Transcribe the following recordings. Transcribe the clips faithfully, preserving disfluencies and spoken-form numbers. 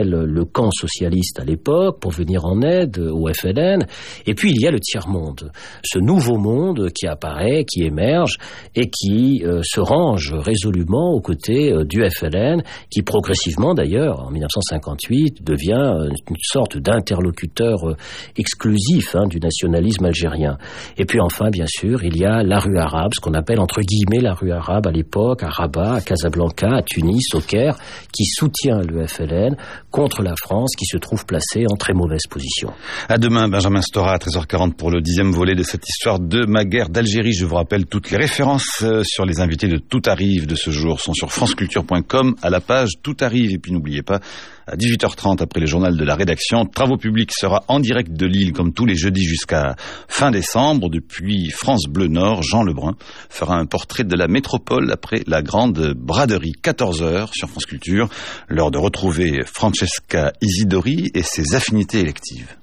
le, le camp socialiste à l'époque pour venir en aide au F L N. Et puis il y a le tiers-monde, ce nouveau monde qui apparaît, qui émerge et qui euh, se range résolument aux côtés euh, du F L N, qui progressivement d'ailleurs, en dix-neuf cent cinquante-huit, devient euh, une sorte d'interlocuteur euh, exclusif hein, du nationalisme algérien. Et puis enfin, bien sûr, il y a la rue arabe, ce qu'on appelle entre guillemets la rue arabe à l'époque, à Rabat, à Casablanca, à Tunis, au Caire, qui soutient le F L N contre la France qui se trouve placée en très mauvaise position. À demain, Benjamin Stora, à treize heures quarante pour le dixième volet de cette histoire de ma guerre d'Algérie. Je vous rappelle, toutes les références sur les invités de Tout Arrive de ce jour sont sur franceculture point com à la page Tout Arrive. Et puis n'oubliez pas, à dix-huit heures trente, après le journal de la rédaction, Travaux publics sera en direct de Lille comme tous les jeudis jusqu'à fin décembre. Depuis France Bleu Nord, Jean Lebrun fera un portrait de la métropole après la grande braderie. quatorze heures sur France Culture, l'heure de retrouver Francesca Isidori et ses affinités électives.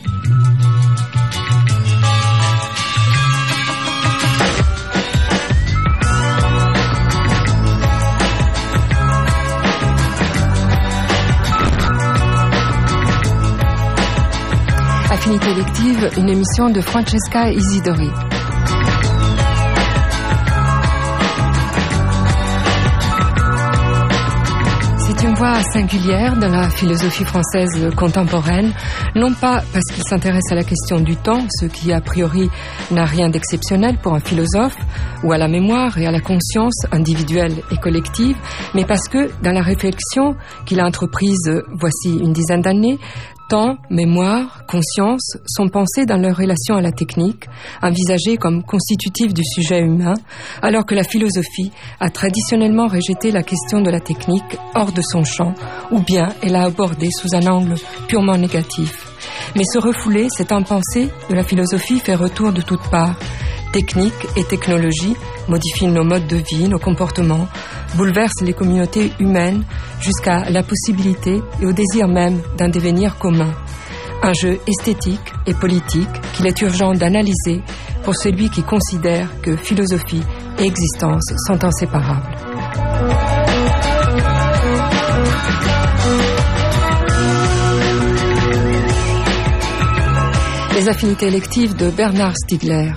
Affinité élective, une émission de Francesca Isidori. C'est une voix singulière dans la philosophie française contemporaine, non pas parce qu'il s'intéresse à la question du temps, ce qui a priori n'a rien d'exceptionnel pour un philosophe, ou à la mémoire et à la conscience individuelle et collective, mais parce que dans la réflexion qu'il a entreprise voici une dizaine d'années, temps, mémoire, conscience sont pensés dans leur relation à la technique, envisagés comme constitutifs du sujet humain, alors que la philosophie a traditionnellement rejeté la question de la technique hors de son champ, ou bien elle l'a abordée sous un angle purement négatif. Mais ce refoulé, cette impensée de la philosophie fait retour de toutes parts. Technique et technologie modifient nos modes de vie, nos comportements, bouleversent les communautés humaines jusqu'à la possibilité et au désir même d'un devenir commun. Un jeu esthétique et politique qu'il est urgent d'analyser pour celui qui considère que philosophie et existence sont inséparables. Les affinités électives de Bernard Stiegler.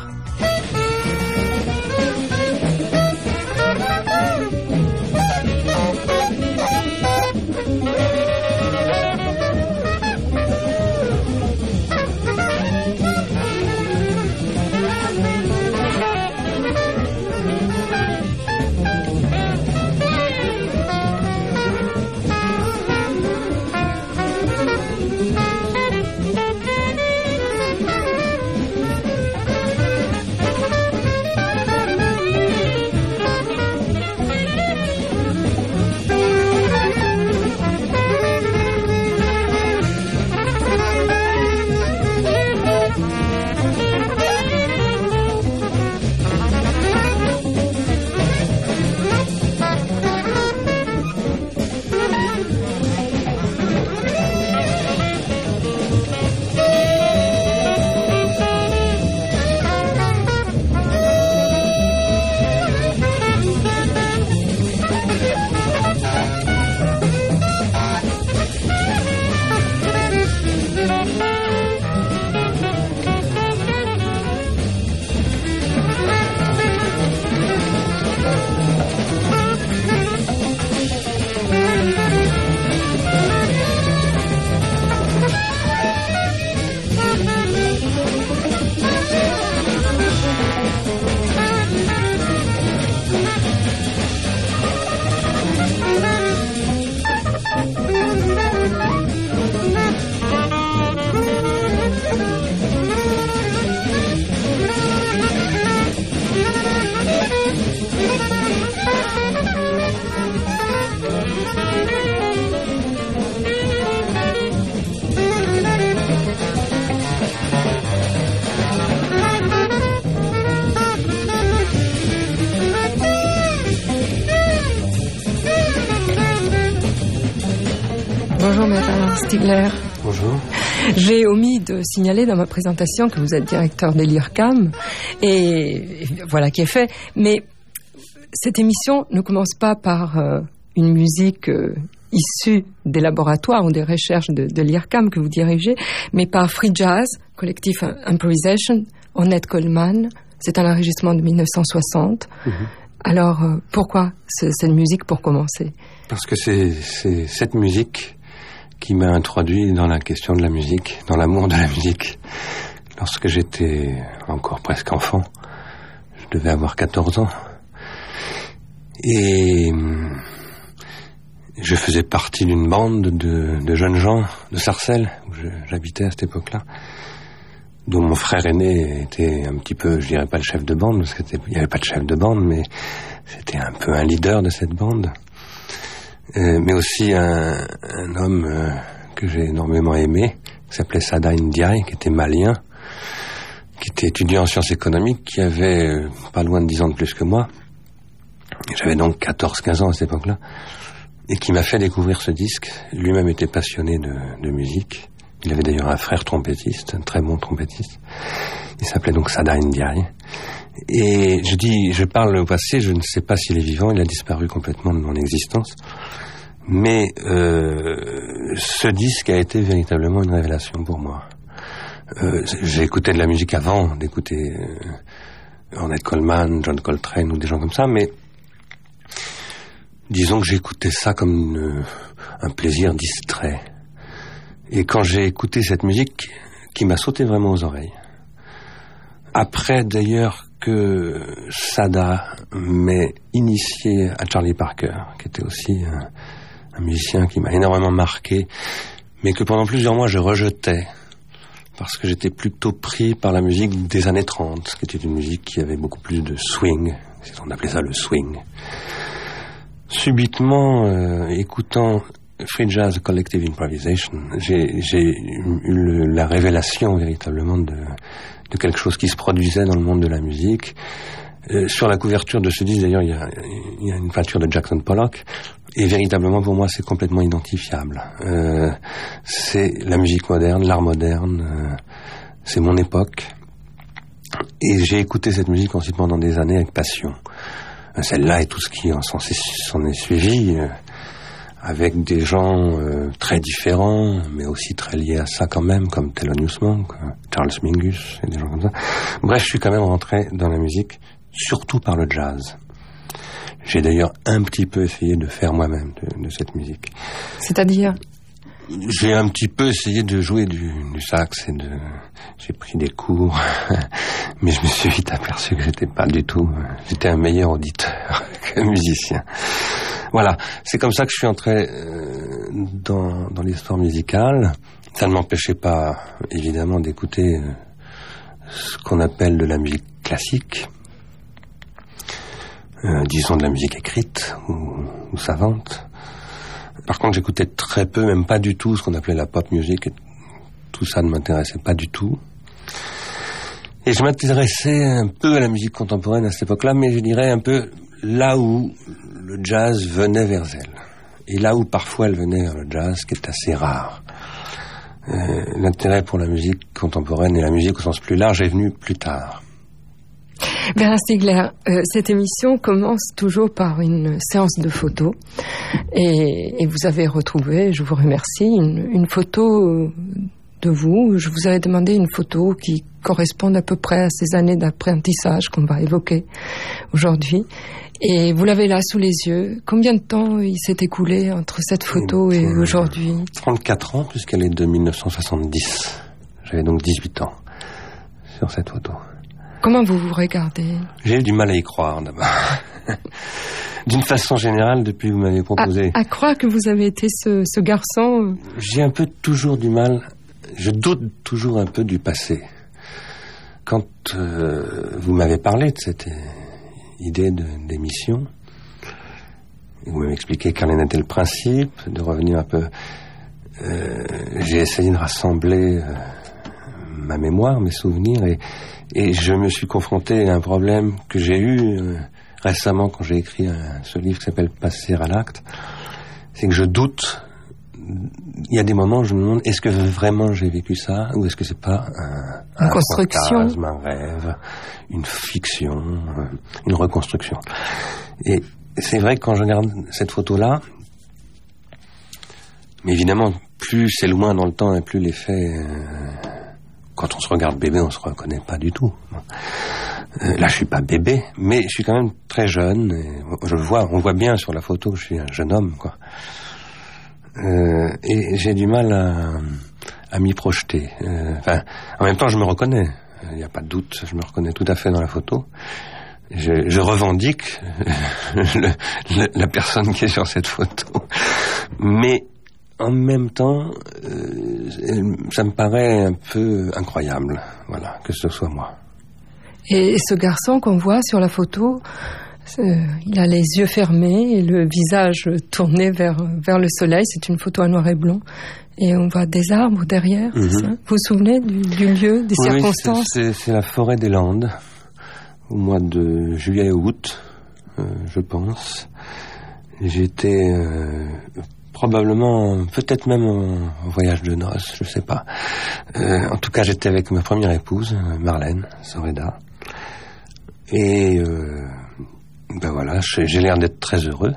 Bonjour Bernard Stiegler. Bonjour. J'ai omis de signaler dans ma présentation que vous êtes directeur de l'I R C A M, et voilà qui est fait. Mais cette émission ne commence pas par euh, une musique euh, issus des laboratoires ou des recherches de, de l'I R C A M que vous dirigez, mais par Free Jazz, collectif Improvisation, Ornette Coleman. C'est un enregistrement de mille neuf cent soixante. Mmh. Alors, euh, pourquoi ce, cette musique pour commencer ? Parce que c'est, c'est cette musique qui m'a introduit dans la question de la musique, dans l'amour de la musique. Lorsque j'étais encore presque enfant, je devais avoir quatorze ans. Et je faisais partie d'une bande de, de jeunes gens de Sarcelles, où je, j'habitais à cette époque-là, dont mon frère aîné était un petit peu, je dirais pas le chef de bande, parce qu'il n'y avait pas de chef de bande, mais c'était un peu un leader de cette bande. Euh, mais aussi un, un homme euh, que j'ai énormément aimé, qui s'appelait Sada Ndiaye, qui était malien, qui était étudiant en sciences économiques, qui avait euh, pas loin de dix ans de plus que moi. J'avais donc quatorze quinze ans à cette époque-là, et qui m'a fait découvrir ce disque. Lui-même était passionné de, de musique. Il avait d'ailleurs un frère trompettiste, un très bon trompettiste. Il s'appelait donc Sada Ndiaye. Et je dis, je parle au passé, je ne sais pas s'il est vivant, il a disparu complètement de mon existence. Mais euh, ce disque a été véritablement une révélation pour moi. Euh, j'ai écouté de la musique avant d'écouter euh, Ornette Coleman, John Coltrane ou des gens comme ça, mais disons que j'écoutais ça comme une, un plaisir distrait. Et quand j'ai écouté cette musique, qui m'a sauté vraiment aux oreilles, après d'ailleurs que Sada m'ait initié à Charlie Parker, qui était aussi un, un musicien qui m'a énormément marqué, mais que pendant plusieurs mois je rejetais, parce que j'étais plutôt pris par la musique des années trente, qui était une musique qui avait beaucoup plus de swing, on appelait ça le swing. Subitement, euh, écoutant Free Jazz Collective Improvisation, j'ai, j'ai eu le, la révélation véritablement de, de quelque chose qui se produisait dans le monde de la musique. Euh, sur la couverture de ce disque, d'ailleurs, il y a, il y a une peinture de Jackson Pollock, et véritablement pour moi c'est complètement identifiable. Euh, c'est la musique moderne, l'art moderne, euh, c'est mon époque, et j'ai écouté cette musique ensuite pendant des années avec passion. Euh, celle-là et tout ce qui en s'en, s'en est suivi, euh, avec des gens euh, très différents, mais aussi très liés à ça quand même, comme Thelonious Monk, Charles Mingus, et des gens comme ça. Bref, je suis quand même rentré dans la musique, surtout par le jazz. J'ai d'ailleurs un petit peu essayé de faire moi-même de, de cette musique. C'est-à-dire ? J'ai un petit peu essayé de jouer du, du sax et de... J'ai pris des cours, mais je me suis vite aperçu que j'étais pas du tout... J'étais un meilleur auditeur que musicien. Voilà, c'est comme ça que je suis entré euh, dans, dans l'histoire musicale. Ça ne m'empêchait pas, évidemment, d'écouter euh, ce qu'on appelle de la musique classique, euh, disons de la musique écrite ou, ou savante. Par contre, j'écoutais très peu, même pas du tout, ce qu'on appelait la pop music. Et tout ça ne m'intéressait pas du tout. Et je m'intéressais un peu à la musique contemporaine à cette époque-là, mais je dirais un peu là où le jazz venait vers elle. Et là où parfois elle venait vers le jazz, qui est assez rare. Euh, l'intérêt pour la musique contemporaine et la musique au sens plus large est venu plus tard. Bernard Stiegler, euh, cette émission commence toujours par une séance de photos et, et vous avez retrouvé, je vous remercie, une, une photo de vous. Je vous avais demandé une photo qui corresponde à peu près à ces années d'apprentissage qu'on va évoquer aujourd'hui. Et vous l'avez là sous les yeux. Combien de temps il s'est écoulé entre cette photo et, et aujourd'hui ? trente-quatre ans, puisqu'elle est de mille neuf cent soixante-dix. J'avais donc dix-huit ans sur cette photo. Comment vous vous regardez ? J'ai eu du mal à y croire, d'abord. D'une façon générale, depuis que vous m'avez proposé... À, à croire que vous avez été ce, ce garçon... J'ai un peu toujours du mal... Je doute toujours un peu du passé. Quand euh, vous m'avez parlé de cette idée de, d'émission, vous m'avez expliqué quel en était le principe, de revenir un peu... Euh, j'ai essayé de rassembler euh, ma mémoire, mes souvenirs, et... Et je me suis confronté à un problème que j'ai eu euh, récemment quand j'ai écrit un, ce livre qui s'appelle « Passer à l'acte ». C'est que je doute. Il y a des moments où je me demande, est-ce que vraiment j'ai vécu ça, ou est-ce que c'est pas un, une un construction, fantasme, un rêve, une fiction, une reconstruction. Et c'est vrai que quand je regarde cette photo-là, Mais évidemment, plus c'est loin dans le temps et plus les faits... Euh, quand on se regarde bébé, on se reconnaît pas du tout. Euh, là, je suis pas bébé, mais je suis quand même très jeune. Et je vois, on voit bien sur la photo que je suis un jeune homme, quoi. Euh, et j'ai du mal à, à m'y projeter. Euh, enfin, en même temps, je me reconnais. Il n'y a pas de doute, je me reconnais tout à fait dans la photo. Je, je revendique le, le, la personne qui est sur cette photo. Mais en même temps, euh, ça me paraît un peu incroyable, voilà, que ce soit moi. Et ce garçon qu'on voit sur la photo, euh, il a les yeux fermés et le visage tourné vers, vers le soleil. C'est une photo à noir et blanc. Et on voit des arbres derrière, mm-hmm. c'est ça ? Vous vous souvenez du, du lieu, des oui, circonstances ? c'est, c'est, c'est la forêt des Landes, au mois de juillet et août, euh, je pense. J'étais... Euh, Probablement, peut-être même en, en voyage de noces, je sais pas. Euh, en tout cas, j'étais avec ma première épouse, Marlène Soreda. Et euh, ben voilà, j'ai, j'ai l'air d'être très heureux.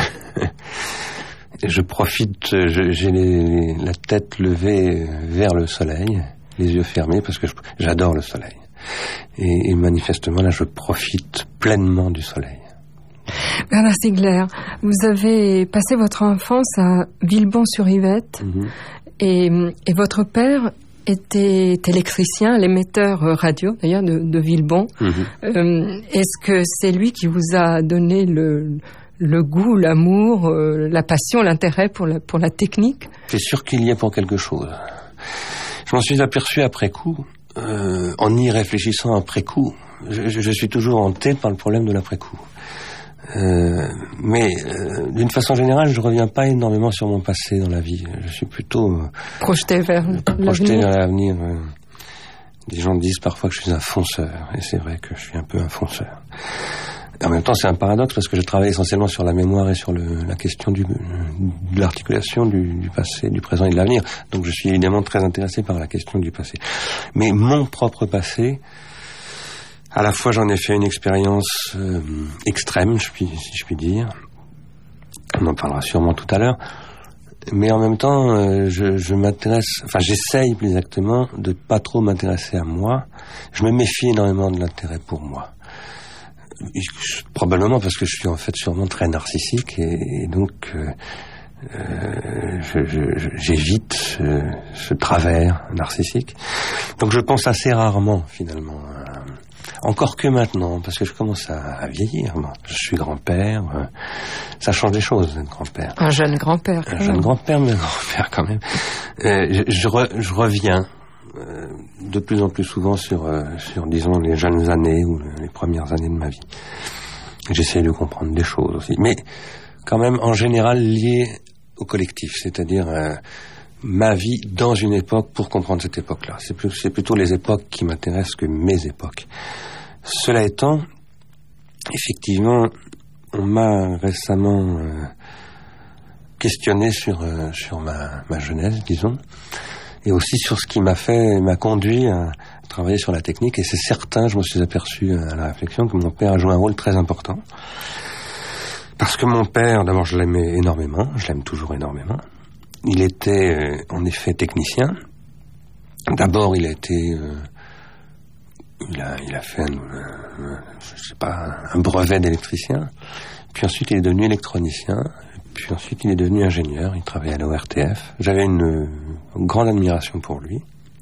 Je profite, je, j'ai les, la tête levée vers le soleil, les yeux fermés, parce que je, j'adore le soleil. Et, et manifestement, là, je profite pleinement du soleil. Bernard Stiegler, vous avez passé votre enfance à Villebon-sur-Yvette, mmh. et, et votre père était électricien, l'émetteur radio d'ailleurs de, de Villebon. Mmh. Euh, est-ce que c'est lui qui vous a donné le, le goût, l'amour, euh, la passion, l'intérêt pour la, pour la technique ? C'est sûr qu'il y est pour quelque chose. Je m'en suis aperçu après coup, euh, en y réfléchissant après coup. Je, je, je suis toujours hanté par le problème de l'après-coup. Euh, mais euh, d'une façon générale, je reviens pas énormément sur mon passé dans la vie. Je suis plutôt euh, projeté vers projeté l'avenir. vers l'avenir. Euh. Des gens disent parfois que je suis un fonceur, et c'est vrai que je suis un peu un fonceur. Et en même temps, c'est un paradoxe parce que je travaille essentiellement sur la mémoire et sur le, la question du, de l'articulation du, du passé, du présent et de l'avenir. Donc, je suis évidemment très intéressé par la question du passé. Mais mon propre passé. À la fois, j'en ai fait une expérience euh, extrême, je puis, si je puis dire. On en parlera sûrement tout à l'heure. Mais en même temps, euh, je, je m'intéresse... Enfin, j'essaye plus exactement de pas trop m'intéresser à moi. Je me méfie énormément de l'intérêt pour moi. Probablement parce que je suis en fait sûrement très narcissique et, et donc euh, euh, je, je, j'évite ce, ce travers narcissique. Donc je pense assez rarement finalement à... Encore que maintenant, parce que je commence à, à vieillir. Bon, je suis grand-père, euh, ça change des choses d'être grand-père. Un jeune grand-père. Un jeune grand-père, mais un grand-père quand même. Euh, je, je, re, je reviens euh, de plus en plus souvent sur, euh, sur, disons, les jeunes années ou les premières années de ma vie. J'essaie de comprendre des choses aussi, mais quand même en général liées au collectif, c'est-à-dire... Euh, ma vie dans une époque pour comprendre cette époque-là. C'est, plus, c'est plutôt les époques qui m'intéressent que mes époques. Cela étant, effectivement, on m'a récemment euh, questionné sur, euh, sur ma, ma jeunesse, disons, et aussi sur ce qui m'a fait, m'a conduit à travailler sur la technique. Et c'est certain, je me suis aperçu à la réflexion que mon père a joué un rôle très important. Parce que mon père, d'abord, je l'aimais énormément, je l'aime toujours énormément. Il était euh, en effet technicien. D'abord, il a été, euh, il a, il a fait, un, un, je sais pas, un brevet d'électricien. Puis ensuite, il est devenu électronicien. Puis ensuite, il est devenu ingénieur. Il travaillait à l'O R T F. J'avais une, une grande admiration pour lui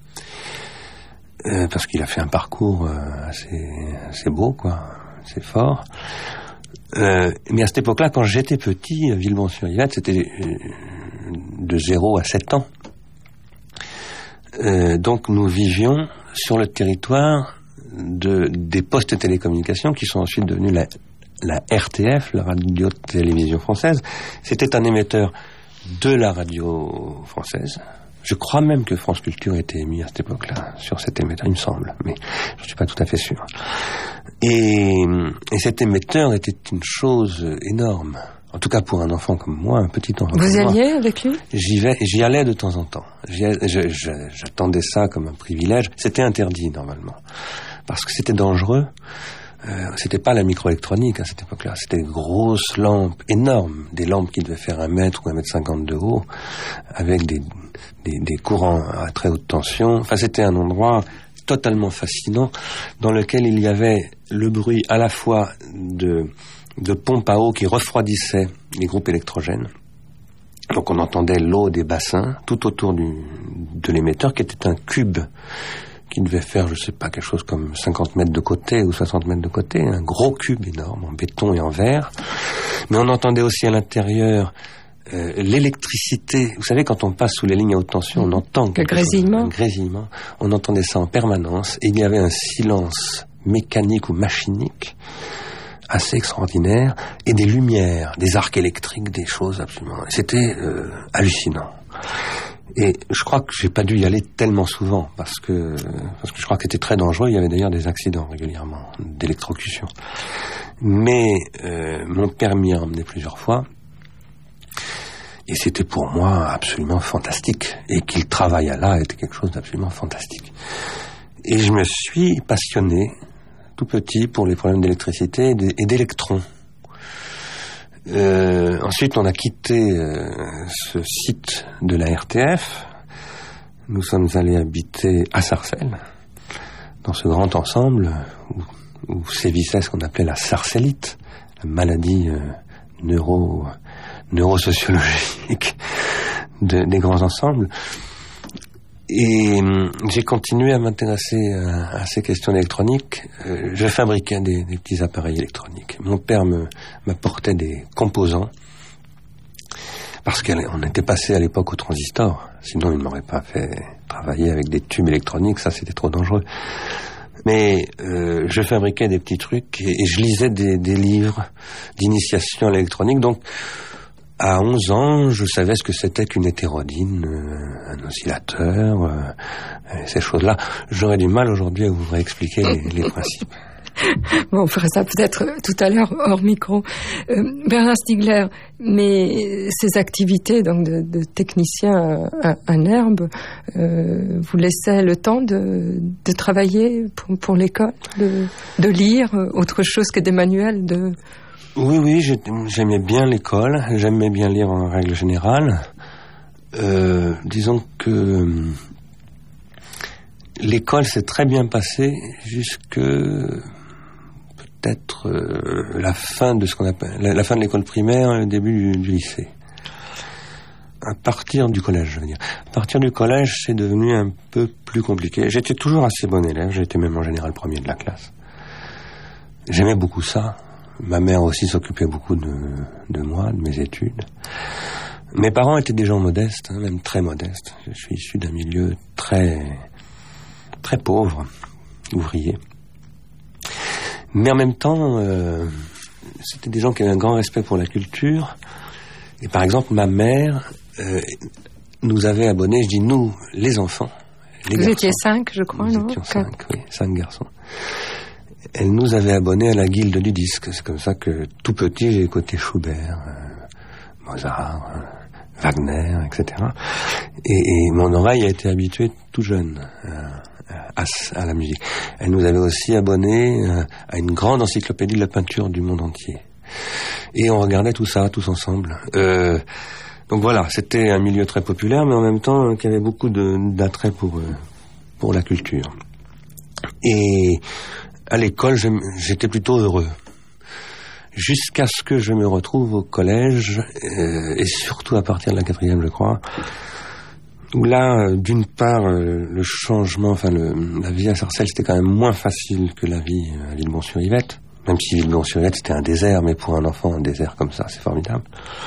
euh, parce qu'il a fait un parcours euh, assez, assez beau, quoi, assez fort. Euh, mais à cette époque-là, quand j'étais petit, Villebon-sur-Yvette, c'était euh, de zéro à sept ans. Euh, donc nous vivions sur le territoire de, des postes de télécommunications qui sont ensuite devenus la, la R T F, la radio-télévision française. C'était un émetteur de la radio française. Je crois même que France Culture était émis à cette époque-là, sur cet émetteur, il me semble, mais je ne suis pas tout à fait sûr. Et, et cet émetteur était une chose énorme. En tout cas pour un enfant comme moi, un petit enfant. Vous y alliez avec lui ? J'y vais, j'y allais de temps en temps. J'y allais, je, je, j'attendais ça comme un privilège. C'était interdit normalement, parce que c'était dangereux. Euh, c'était pas la microélectronique à cette époque-là, c'était des grosses lampes énormes, des lampes qui devaient faire un mètre ou un mètre cinquante de haut, avec des, des, des courants à très haute tension. Enfin, c'était un endroit totalement fascinant, dans lequel il y avait le bruit à la fois de, de pompes à eau qui refroidissaient les groupes électrogènes. Donc on entendait l'eau des bassins tout autour du, de l'émetteur, qui était un cube qui devait faire, je sais pas, quelque chose comme cinquante mètres de côté ou soixante mètres de côté, un gros cube énorme en béton et en verre. Mais on entendait aussi à l'intérieur Euh, l'électricité. Vous savez, quand on passe sous les lignes à haute tension, on entend quelque le grésillement. chose, un grésillement. On entendait ça en permanence. Et il y avait un silence mécanique ou machinique assez extraordinaire, et des lumières, des arcs électriques, des choses absolument... C'était euh, hallucinant. Et je crois que j'ai pas dû y aller tellement souvent, parce que, parce que je crois que c'était très dangereux. Il y avait d'ailleurs des accidents régulièrement, d'électrocution. Mais euh, mon père m'y a emmené plusieurs fois. Et c'était pour moi absolument fantastique. Et qu'il travaillât là était quelque chose d'absolument fantastique. Et je me suis passionné, tout petit, pour les problèmes d'électricité et d'électrons. Euh, ensuite, on a quitté euh, ce site de la R T F. Nous sommes allés habiter à Sarcelles, dans ce grand ensemble où, où sévissait ce qu'on appelait la sarcellite, la maladie euh, neuro... neurosociologique de, des grands ensembles. Et euh, j'ai continué à m'intéresser à, à ces questions électroniques. Euh, je fabriquais des, des petits appareils électroniques. Mon père me, m'apportait des composants, parce qu'on était passé à l'époque au transistor. Sinon, il ne m'aurait pas fait travailler avec des tubes électroniques, ça c'était trop dangereux. Mais euh, je fabriquais des petits trucs et, et je lisais des, des livres d'initiation à l'électronique. Donc, à onze ans, je savais ce que c'était qu'une hétérodyne, euh, un oscillateur, euh, ces choses-là. J'aurais du mal aujourd'hui à vous réexpliquer les, les principes. Bon, on ferait ça peut-être tout à l'heure hors micro. Euh, Bernard Stiegler, mais ces activités donc de, de technicien à, à Nerbe euh, vous laissaient le temps de, de travailler pour, pour l'école, de, de lire autre chose que des manuels de... Oui, oui, j'aimais bien l'école, j'aimais bien lire en règle générale. Euh, disons que l'école s'est très bien passée jusque peut-être euh, la fin de ce qu'on appelle la, la fin de l'école primaire, le début du, du lycée. À partir du collège, je veux dire. À partir du collège, c'est devenu un peu plus compliqué. J'étais toujours assez bon élève, j'étais même en général premier de la classe. J'aimais beaucoup ça. Ma mère aussi s'occupait beaucoup de, de moi, de mes études. Mes parents étaient des gens modestes, hein, même très modestes. Je suis issu d'un milieu très, très pauvre, ouvrier. Mais en même temps, euh, c'était des gens qui avaient un grand respect pour la culture. Et par exemple, ma mère euh, nous avait abonnés, je dis nous, les enfants. Les Vous garçons. étiez cinq, je crois, Nous non étions cinq, oui, cinq garçons. Elle nous avait abonnés à la guilde du disque. C'est comme ça que, tout petit, j'ai écouté Schubert, euh, Mozart, euh, Wagner, et cetera. Et, et mon oreille a été habituée tout jeune euh, à, à la musique. Elle nous avait aussi abonnés euh, à une grande encyclopédie de la peinture du monde entier. Et on regardait tout ça, tous ensemble. Euh, donc voilà, c'était un milieu très populaire, mais en même temps, euh, qui avait beaucoup de, d'attrait pour, euh, pour la culture. Et... à l'école, j'étais plutôt heureux. Jusqu'à ce que je me retrouve au collège, euh, et surtout à partir de la quatrième, je crois, où là, euh, d'une part, euh, le changement, enfin, le, la vie à Sarcelles, c'était quand même moins facile que la vie à Villebon-sur-Yvette. Même si Villebon-sur-Yvette, c'était un désert, mais pour un enfant, un désert comme ça, c'est formidable.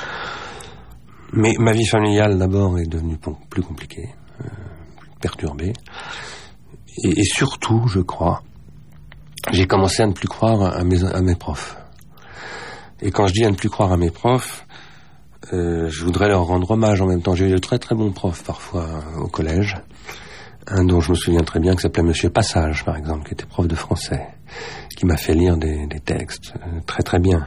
Mais ma vie familiale, d'abord, est devenue plus compliquée, euh, plus perturbée. Et, et surtout, je crois, j'ai commencé à ne plus croire à mes, à mes profs. Et quand je dis à ne plus croire à mes profs, euh, je voudrais leur rendre hommage en même temps. J'ai eu de très très bons profs parfois au collège. Un dont je me souviens très bien, qui s'appelait Monsieur Passage, par exemple, qui était prof de français, qui m'a fait lire des, des textes euh, très très bien.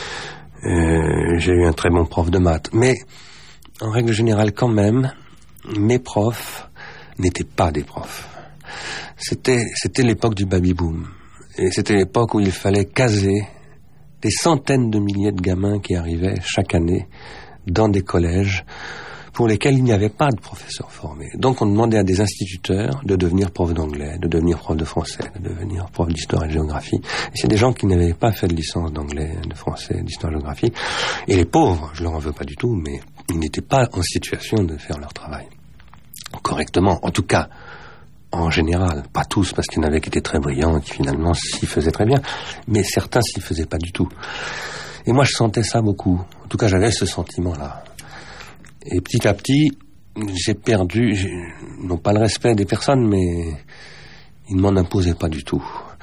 Euh, j'ai eu un très bon prof de maths. Mais, en règle générale quand même, mes profs n'étaient pas des profs. C'était, c'était l'époque du baby-boom. Et c'était l'époque où il fallait caser des centaines de milliers de gamins qui arrivaient chaque année dans des collèges pour lesquels il n'y avait pas de professeurs formés. Donc on demandait à des instituteurs de devenir prof d'anglais, de devenir prof de français, de devenir prof d'histoire et de géographie. Et c'est des gens qui n'avaient pas fait de licence d'anglais, de français, d'histoire et de géographie. Et les pauvres, je leur en veux pas du tout, mais ils n'étaient pas en situation de faire leur travail correctement. En tout cas, en général, pas tous, parce qu'il y en avait qui étaient très brillants et qui finalement s'y faisaient très bien, mais certains s'y faisaient pas du tout. Et moi je sentais ça beaucoup. En tout cas j'avais ce sentiment-là. Et petit à petit, j'ai perdu, j'ai, non pas le respect des personnes, mais ils ne m'en imposaient pas du tout.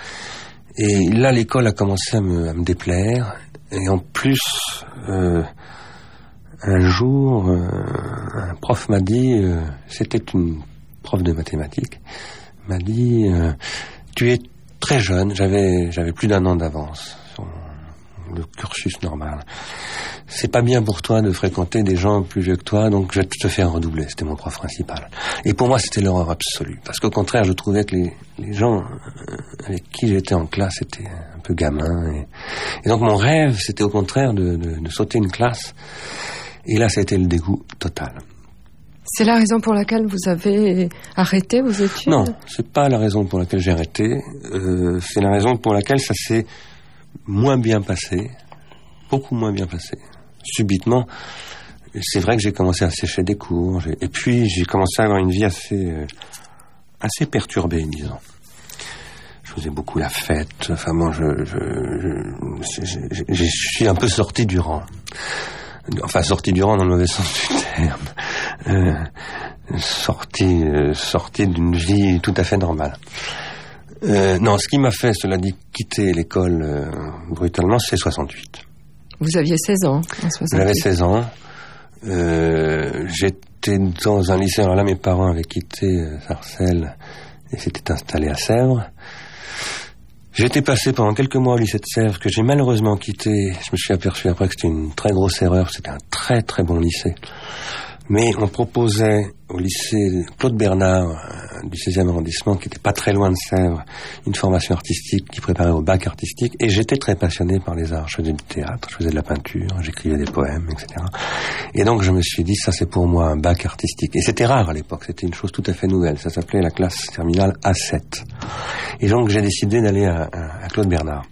Et là, l'école a commencé à me, à me déplaire. Et en plus, euh, un jour, euh, un prof m'a dit, euh, c'était une prof de mathématiques, m'a dit, euh, tu es très jeune, j'avais, j'avais plus d'un an d'avance sur le cursus normal. C'est pas bien pour toi de fréquenter des gens plus vieux que toi, donc je vais te faire redoubler. C'était mon prof principal. Et pour moi, c'était l'horreur absolue. Parce qu'au contraire, je trouvais que les, les gens avec qui j'étais en classe étaient un peu gamins. Et, et donc mon rêve, c'était au contraire de, de, de sauter une classe. Et là, ça a été le dégoût total. C'est la raison pour laquelle vous avez arrêté vos études ? Non, c'est pas la raison pour laquelle j'ai arrêté. Euh, c'est la raison pour laquelle ça s'est moins bien passé. Beaucoup moins bien passé. Subitement, c'est vrai que j'ai commencé à sécher des cours, j'ai, et puis j'ai commencé à avoir une vie assez, euh, assez perturbée, disons. Je faisais beaucoup la fête, enfin moi, je, je, je, je, je, je suis un peu sorti du rang. Enfin, sorti du rang dans le mauvais sens du terme. Euh, sorti, euh, sorti d'une vie tout à fait normale. Euh, non, ce qui m'a fait, cela dit, quitter l'école euh, brutalement, c'est soixante-huit. Vous aviez seize ans en soixante-huit. J'avais seize ans. Euh, j'étais dans un lycée. Alors là, mes parents avaient quitté euh, Sarcelles et s'étaient installés à Sèvres. J'ai été passé pendant quelques mois au lycée de Sèvres, que j'ai malheureusement quitté. Je me suis aperçu après que c'était une très grosse erreur. C'était un très très bon lycée. Mais on proposait au lycée Claude Bernard, du seizième arrondissement, qui était pas très loin de Sèvres, une formation artistique qui préparait au bac artistique. Et j'étais très passionné par les arts. Je faisais du théâtre, je faisais de la peinture, j'écrivais des poèmes, et cetera. Et donc je me suis dit, ça c'est pour moi un bac artistique. Et c'était rare à l'époque, c'était une chose tout à fait nouvelle. Ça s'appelait la classe terminale A sept. Et donc j'ai décidé d'aller à, à, à Claude Bernard.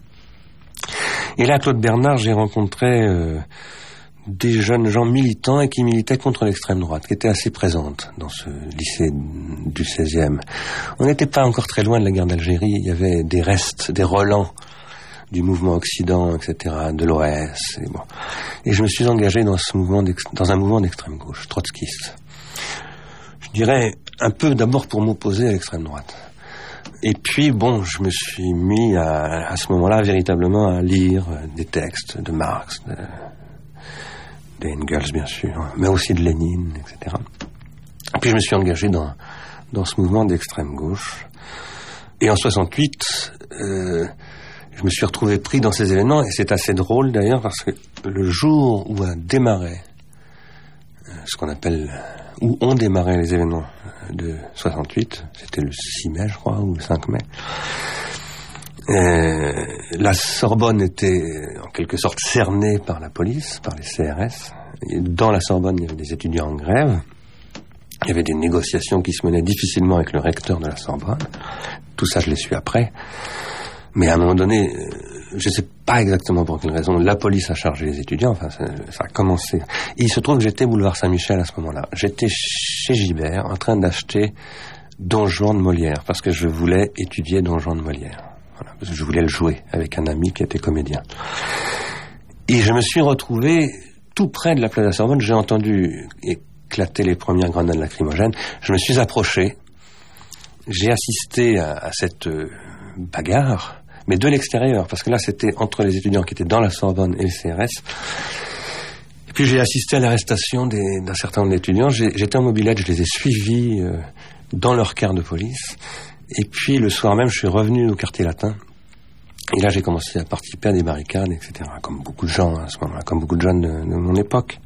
Et là, à Claude Bernard, j'ai rencontré... Euh, des jeunes gens militants et qui militaient contre l'extrême droite, qui étaient assez présentes dans ce lycée du seizième. On n'était pas encore très loin de la guerre d'Algérie, il y avait des restes, des relents du mouvement Occident, et cetera, de l'O S. Et, bon. et je me suis engagé dans, ce mouvement dans un mouvement d'extrême gauche, trotskiste. Je dirais un peu d'abord pour m'opposer à l'extrême droite. Et puis, bon, je me suis mis à, à ce moment-là véritablement à lire des textes de Marx, de... d'Engels bien sûr, mais aussi de Lénine, et cetera. Et puis je me suis engagé dans, dans ce mouvement d'extrême gauche. Et en soixante-huit, euh, je me suis retrouvé pris dans ces événements, et c'est assez drôle d'ailleurs, parce que le jour où a démarré, euh, ce qu'on appelle, où ont démarré les événements de soixante-huit, c'était le six mai je crois, ou le cinq mai, Euh, la Sorbonne était en quelque sorte cernée par la police, par les C R S. Et dans la Sorbonne, il y avait des étudiants en grève. Il y avait des négociations qui se menaient difficilement avec le recteur de la Sorbonne. Tout ça, je l'ai su après. Mais à un moment donné, je ne sais pas exactement pour quelle raison, la police a chargé les étudiants. Enfin, ça, ça a commencé. Et il se trouve que j'étais boulevard Saint-Michel à ce moment-là. J'étais chez Gibert en train d'acheter Don Juan de Molière parce que je voulais étudier Don Juan de Molière. Voilà, parce que je voulais le jouer avec un ami qui était comédien. Et je me suis retrouvé tout près de la place de la Sorbonne. J'ai entendu éclater les premières grenades lacrymogènes. Je me suis approché. J'ai assisté à, à cette bagarre, mais de l'extérieur, parce que là, c'était entre les étudiants qui étaient dans la Sorbonne et le C R S. Et puis, j'ai assisté à l'arrestation des, d'un certain nombre d'étudiants. J'ai, j'étais en mobilette, je les ai suivis euh, dans leur car de police. Et puis, le soir même, je suis revenu au quartier latin. Et là, j'ai commencé à participer à des barricades, et cetera. Comme beaucoup de gens, à ce moment-là, comme beaucoup de jeunes de, de mon époque.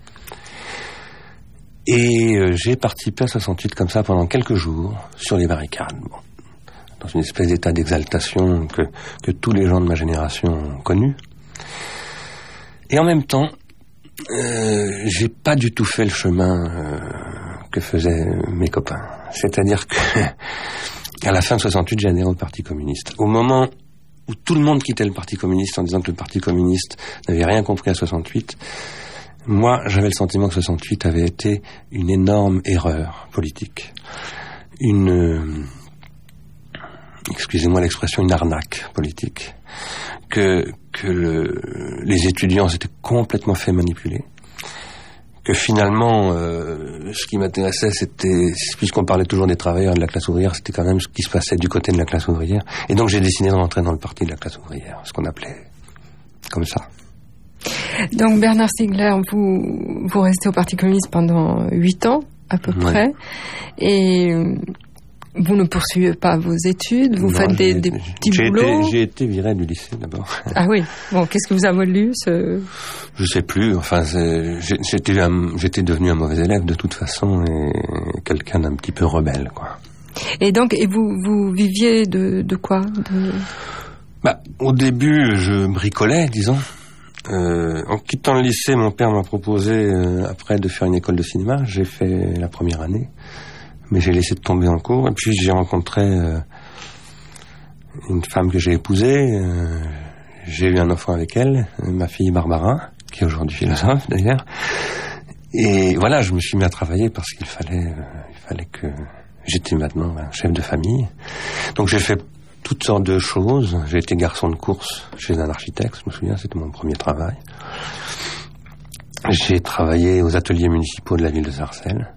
Et euh, j'ai participé à soixante-huit comme ça pendant quelques jours, sur les barricades. Bon. dans une espèce d'état d'exaltation que, que tous les gens de ma génération ont connu. Et en même temps, euh, j'ai pas du tout fait le chemin euh, que faisaient mes copains. C'est-à-dire que à la fin de soixante-huit, j'ai adhéré au Parti communiste. Au moment où tout le monde quittait le Parti communiste en disant que le Parti communiste n'avait rien compris à soixante-huit, moi, j'avais le sentiment que soixante-huit avait été une énorme erreur politique. Une, euh, excusez-moi l'expression, une arnaque politique. Que, que le, les étudiants s'étaient complètement fait manipuler. Que finalement, euh, ce qui m'intéressait, c'était, puisqu'on parlait toujours des travailleurs et de la classe ouvrière, c'était quand même ce qui se passait du côté de la classe ouvrière. Et donc j'ai décidé de rentrer dans le parti de la classe ouvrière, ce qu'on appelait comme ça. Donc Bernard Stiegler, vous, vous restez au Parti communiste pendant huit ans, à peu oui. près, et vous ne poursuivez pas vos études, vous non, faites des, des petits j'ai boulots. Été, j'ai été viré du lycée d'abord. Ah oui, bon, qu'est-ce que vous a valu ce... Je sais plus, enfin, c'est, j'étais, un, j'étais devenu un mauvais élève de toute façon et quelqu'un d'un petit peu rebelle, quoi. Et donc, et vous, vous viviez de, de quoi de... Bah, au début, je bricolais, disons. Euh, en quittant le lycée, mon père m'a proposé, euh, après, de faire une école de cinéma. J'ai fait la première année, mais j'ai laissé tomber en cours. Et puis, j'ai rencontré euh, une femme que j'ai épousée. Euh, j'ai eu un enfant avec elle, ma fille Barbara, qui est aujourd'hui philosophe, d'ailleurs. Et voilà, je me suis mis à travailler parce qu'il fallait, euh, il fallait que j'étais maintenant un chef de famille. Donc, j'ai fait toutes sortes de choses. J'ai été garçon de course chez un architecte, je me souviens, c'était mon premier travail. J'ai travaillé aux ateliers municipaux de la ville de Sarcelles.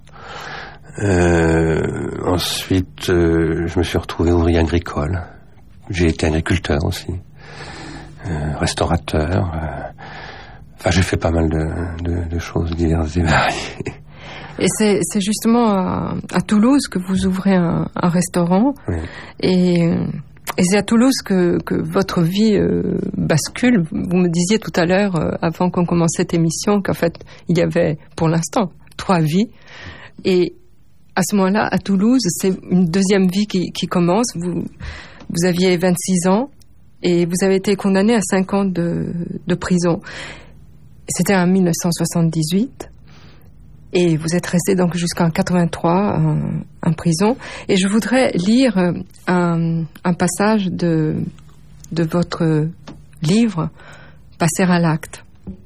Euh, ensuite, euh, je me suis retrouvé ouvrier agricole. J'ai été agriculteur aussi, euh, restaurateur. Euh, enfin, j'ai fait pas mal de, de, de choses diverses et variées. Et c'est, c'est justement à, à Toulouse que vous ouvrez un, un restaurant. Oui. Et... Et c'est à Toulouse que, que votre vie euh, bascule. Vous me disiez tout à l'heure, euh, avant qu'on commence cette émission, qu'en fait, il y avait, pour l'instant, trois vies. Et à ce moment-là, à Toulouse, c'est une deuxième vie qui, qui commence. Vous, vous aviez vingt-six ans et vous avez été condamné à cinq ans de, de prison. C'était en dix-neuf cent soixante-dix-huit. Et vous êtes resté donc jusqu'en quatre-vingt-trois en, en prison. Et je voudrais lire un, un passage de, de votre livre, Passer à l'acte.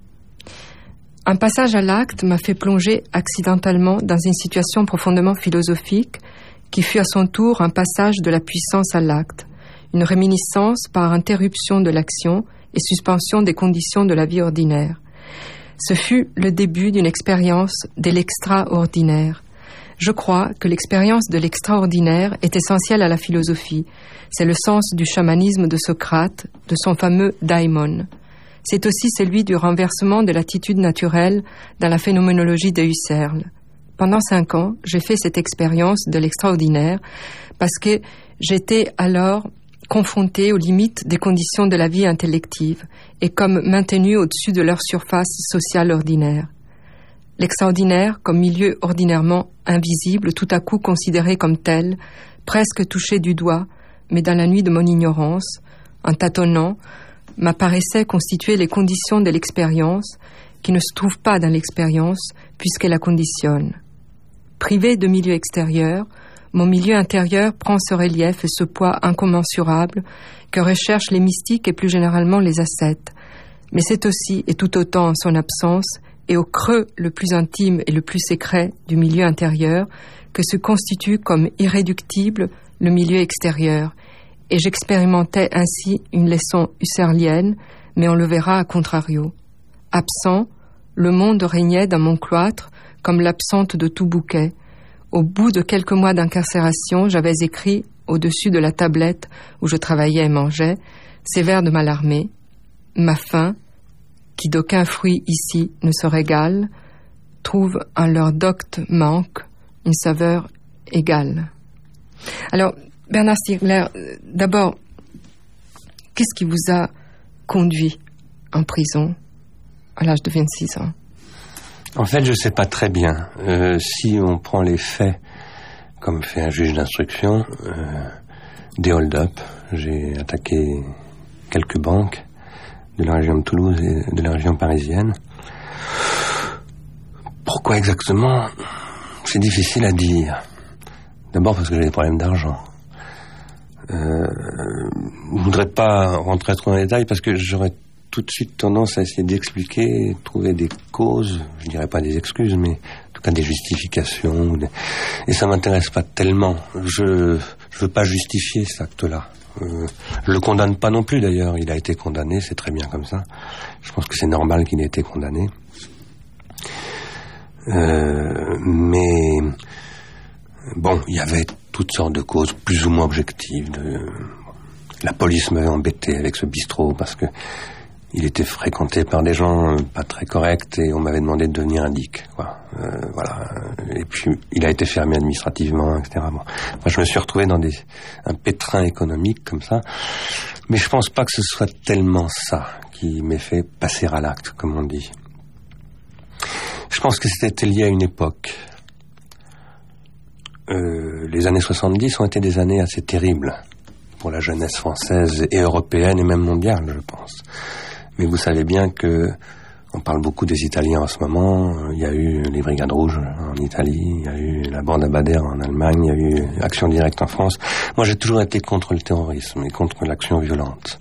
Un passage à l'acte m'a fait plonger accidentellement dans une situation profondément philosophique qui fut à son tour un passage de la puissance à l'acte, une réminiscence par interruption de l'action et suspension des conditions de la vie ordinaire. Ce fut le début d'une expérience de l'extraordinaire. Je crois que l'expérience de l'extraordinaire est essentielle à la philosophie. C'est le sens du chamanisme de Socrate, de son fameux daimon. C'est aussi celui du renversement de l'attitude naturelle dans la phénoménologie de Husserl. Pendant cinq ans, j'ai fait cette expérience de l'extraordinaire parce que j'étais alors confrontés aux limites des conditions de la vie intellective et comme maintenus au-dessus de leur surface sociale ordinaire. L'extraordinaire, comme milieu ordinairement invisible, tout à coup considéré comme tel, presque touché du doigt, mais dans la nuit de mon ignorance, en tâtonnant, m'apparaissait constituer les conditions de l'expérience qui ne se trouvent pas dans l'expérience puisqu'elle la conditionne. Privé de milieu extérieur, mon milieu intérieur prend ce relief et ce poids incommensurable que recherchent les mystiques et plus généralement les ascètes. Mais c'est aussi, et tout autant en son absence, et au creux le plus intime et le plus secret du milieu intérieur, que se constitue comme irréductible le milieu extérieur. Et j'expérimentais ainsi une leçon husserlienne, mais on le verra à contrario. Absent, le monde régnait dans mon cloître comme l'absente de tout bouquet. Au bout de quelques mois d'incarcération, j'avais écrit, au-dessus de la tablette où je travaillais et mangeais, ces vers de Mallarmé. Ma faim, qui d'aucun fruit ici ne se régale, trouve en leur docte manque une saveur égale. Alors, Bernard Stiegler, d'abord, qu'est-ce qui vous a conduit en prison à l'âge de vingt-six ans ? En fait, je ne sais pas très bien. Euh, si on prend les faits comme fait un juge d'instruction, euh, des hold-up. J'ai attaqué quelques banques de la région de Toulouse et de la région parisienne. Pourquoi exactement ? C'est difficile à dire. D'abord parce que j'ai des problèmes d'argent. Euh, je ne voudrais pas rentrer trop dans les détails parce que j'aurais tout de suite tendance à essayer d'expliquer, trouver des causes, je dirais pas des excuses, mais en tout cas des justifications. Des... Et ça m'intéresse pas tellement. Je je veux pas justifier cet acte-là. Euh, je le condamne pas non plus d'ailleurs. Il a été condamné, c'est très bien comme ça. Je pense que c'est normal qu'il ait été condamné. Euh, mais bon, il y avait toutes sortes de causes plus ou moins objectives. De... La police m'avait embêté avec ce bistrot parce que il était fréquenté par des gens pas très corrects et on m'avait demandé de devenir indique, quoi. Euh, voilà. Et puis il a été fermé administrativement, et cetera. Bon. Enfin, je me suis retrouvé dans des un pétrin économique comme ça, mais je pense pas que ce soit tellement ça qui m'ait fait passer à l'acte, comme on dit. Je pense que c'était lié à une époque. Euh, les années soixante-dix ont été des années assez terribles pour la jeunesse française et européenne et même mondiale, je pense. Mais vous savez bien que on parle beaucoup des Italiens en ce moment. Il y a eu les Brigades Rouges en Italie, il y a eu la bande Abadère en Allemagne, il y a eu Action Directe en France. Moi, j'ai toujours été contre le terrorisme et contre l'action violente.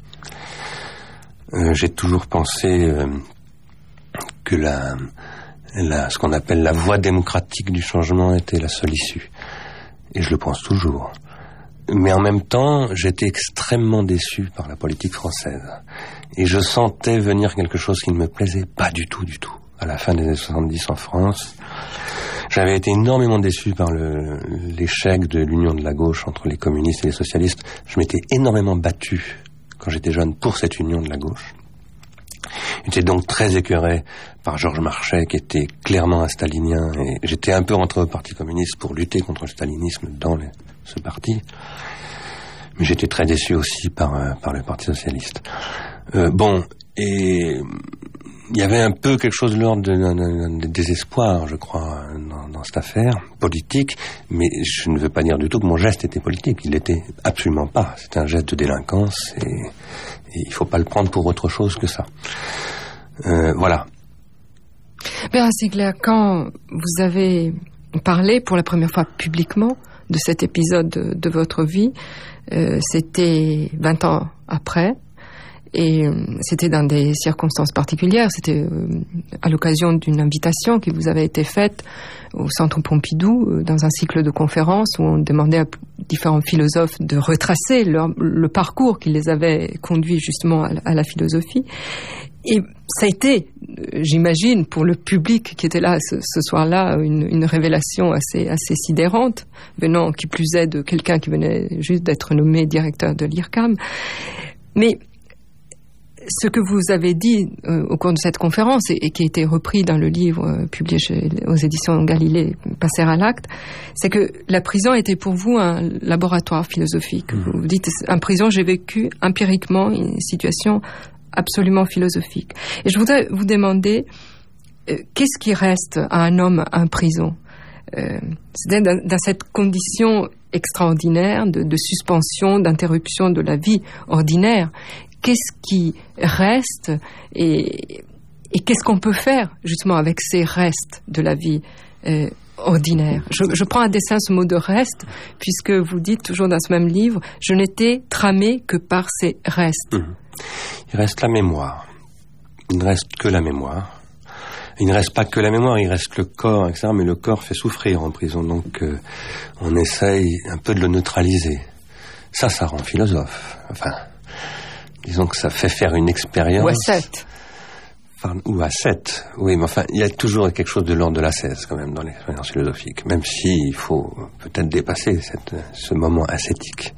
Euh, j'ai toujours pensé euh, que la, la, ce qu'on appelle la voie démocratique du changement était la seule issue. Et je le pense toujours. Mais en même temps, j'étais extrêmement déçu par la politique française. Et je sentais venir quelque chose qui ne me plaisait pas du tout, du tout. À la fin des années soixante-dix en France, j'avais été énormément déçu par le, l'échec de l'union de la gauche entre les communistes et les socialistes. Je m'étais énormément battu, quand j'étais jeune, pour cette union de la gauche. J'étais donc très écœuré par Georges Marchais, qui était clairement un stalinien, et j'étais un peu rentré au Parti communiste pour lutter contre le stalinisme dans les, ce parti. Mais j'étais très déçu aussi par, euh, par le Parti socialiste. Euh, bon, et il y avait un peu quelque chose de l'ordre de, de, de désespoir, je crois, dans, dans cette affaire politique, mais je ne veux pas dire du tout que mon geste était politique. Il l'était absolument pas. C'était un geste de délinquance, et, et il ne faut pas le prendre pour autre chose que ça. Euh, voilà. Bernard Stiegler, quand vous avez parlé pour la première fois publiquement de cet épisode de, de votre vie, euh, c'était vingt ans après, et euh, c'était dans des circonstances particulières. C'était euh, à l'occasion d'une invitation qui vous avait été faite au Centre Pompidou, euh, dans un cycle de conférences où on demandait à différents philosophes de retracer leur, le parcours qui les avait conduits justement à, à la philosophie. Et ça a été, j'imagine, pour le public qui était là ce, ce soir-là, une, une révélation assez, assez sidérante, venant qui plus est de quelqu'un qui venait juste d'être nommé directeur de l'I R C A M. Mais ce que vous avez dit euh, au cours de cette conférence, et, et qui a été repris dans le livre euh, publié chez, aux éditions Galilée, Passer à l'acte, c'est que la prison était pour vous un laboratoire philosophique. Mmh. Vous dites, en prison, j'ai vécu empiriquement une situation absolument philosophique. Et je voudrais vous demander, euh, qu'est-ce qui reste à un homme en prison ? euh, C'est dans, dans cette condition extraordinaire de, de suspension, d'interruption de la vie ordinaire. Qu'est-ce qui reste et, et qu'est-ce qu'on peut faire justement avec ces restes de la vie euh, ordinaire ? je, je prends à dessein ce mot de reste, puisque vous dites toujours dans ce même livre, je n'étais tramé que par ces restes. Mmh. Il reste la mémoire. Il ne reste que la mémoire. Il ne reste pas que la mémoire, il reste le corps, et cetera. Mais le corps fait souffrir en prison, donc euh, on essaye un peu de le neutraliser. Ça, ça rend philosophe. Enfin, disons que ça fait faire une expérience. Ou ascète. Enfin, ou ascète, oui, mais enfin, il y a toujours quelque chose de l'ordre de l'ascèse quand même dans l'expérience philosophique, même s'il faut peut-être dépasser cette, ce moment ascétique.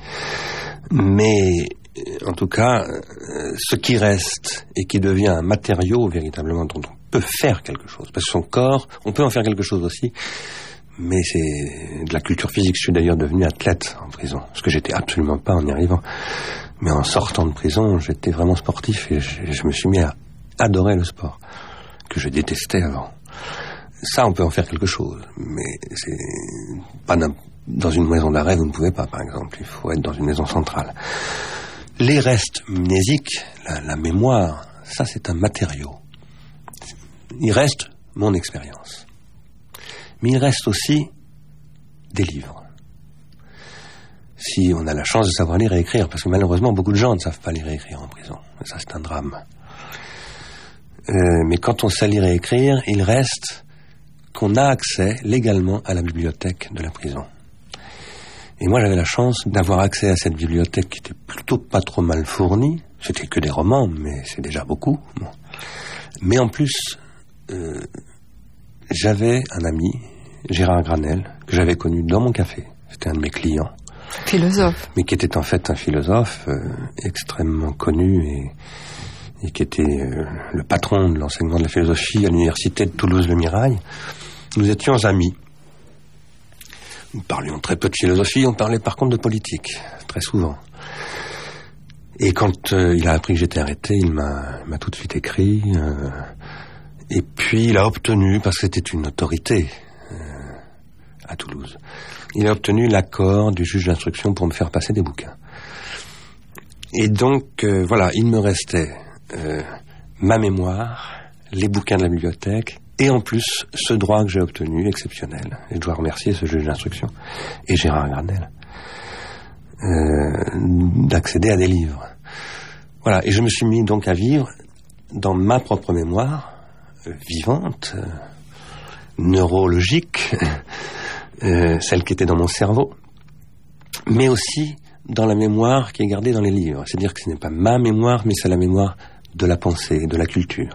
Mais en tout cas, ce qui reste et qui devient un matériau véritablement dont on peut faire quelque chose, parce que son corps, on peut en faire quelque chose aussi, mais c'est de la culture physique. Je suis d'ailleurs devenu athlète en prison, ce que j'étais absolument pas en y arrivant. Mais en sortant de prison, j'étais vraiment sportif et je, je me suis mis à adorer le sport, que je détestais avant. Ça, on peut en faire quelque chose, mais c'est pas, dans une maison d'arrêt, vous ne pouvez pas, par exemple. Il faut être dans une maison centrale. Les restes mnésiques, la, la mémoire, ça c'est un matériau. Il reste mon expérience. Mais il reste aussi des livres. Si on a la chance de savoir lire et écrire, parce que malheureusement beaucoup de gens ne savent pas lire et écrire en prison. Et ça c'est un drame. Euh, mais quand on sait lire et écrire, il reste qu'on a accès légalement à la bibliothèque de la prison. Et moi, j'avais la chance d'avoir accès à cette bibliothèque qui était plutôt pas trop mal fournie. C'était que des romans, mais c'est déjà beaucoup. Bon. Mais en plus, euh, j'avais un ami, Gérard Granel, que j'avais connu dans mon café. C'était un de mes clients. Philosophe. Mais qui était en fait un philosophe euh, extrêmement connu et, et qui était euh, le patron de l'enseignement de la philosophie à l'université de Toulouse-le-Mirail. Nous étions amis. Nous parlions très peu de philosophie, on parlait par contre de politique, très souvent. Et quand euh, il a appris que j'étais arrêté, il m'a, il m'a tout de suite écrit. Euh, et puis il a obtenu, parce que c'était une autorité euh, à Toulouse, il a obtenu l'accord du juge d'instruction pour me faire passer des bouquins. Et donc, euh, voilà, il me restait euh, ma mémoire, les bouquins de la bibliothèque, et en plus, ce droit que j'ai obtenu, exceptionnel, et je dois remercier ce juge d'instruction, et Gérard Granel, euh, d'accéder à des livres. Voilà, et je me suis mis donc à vivre dans ma propre mémoire, euh, vivante, euh, neurologique, euh, celle qui était dans mon cerveau, mais aussi dans la mémoire qui est gardée dans les livres. C'est-à-dire que ce n'est pas ma mémoire, mais c'est la mémoire de la pensée, de la culture.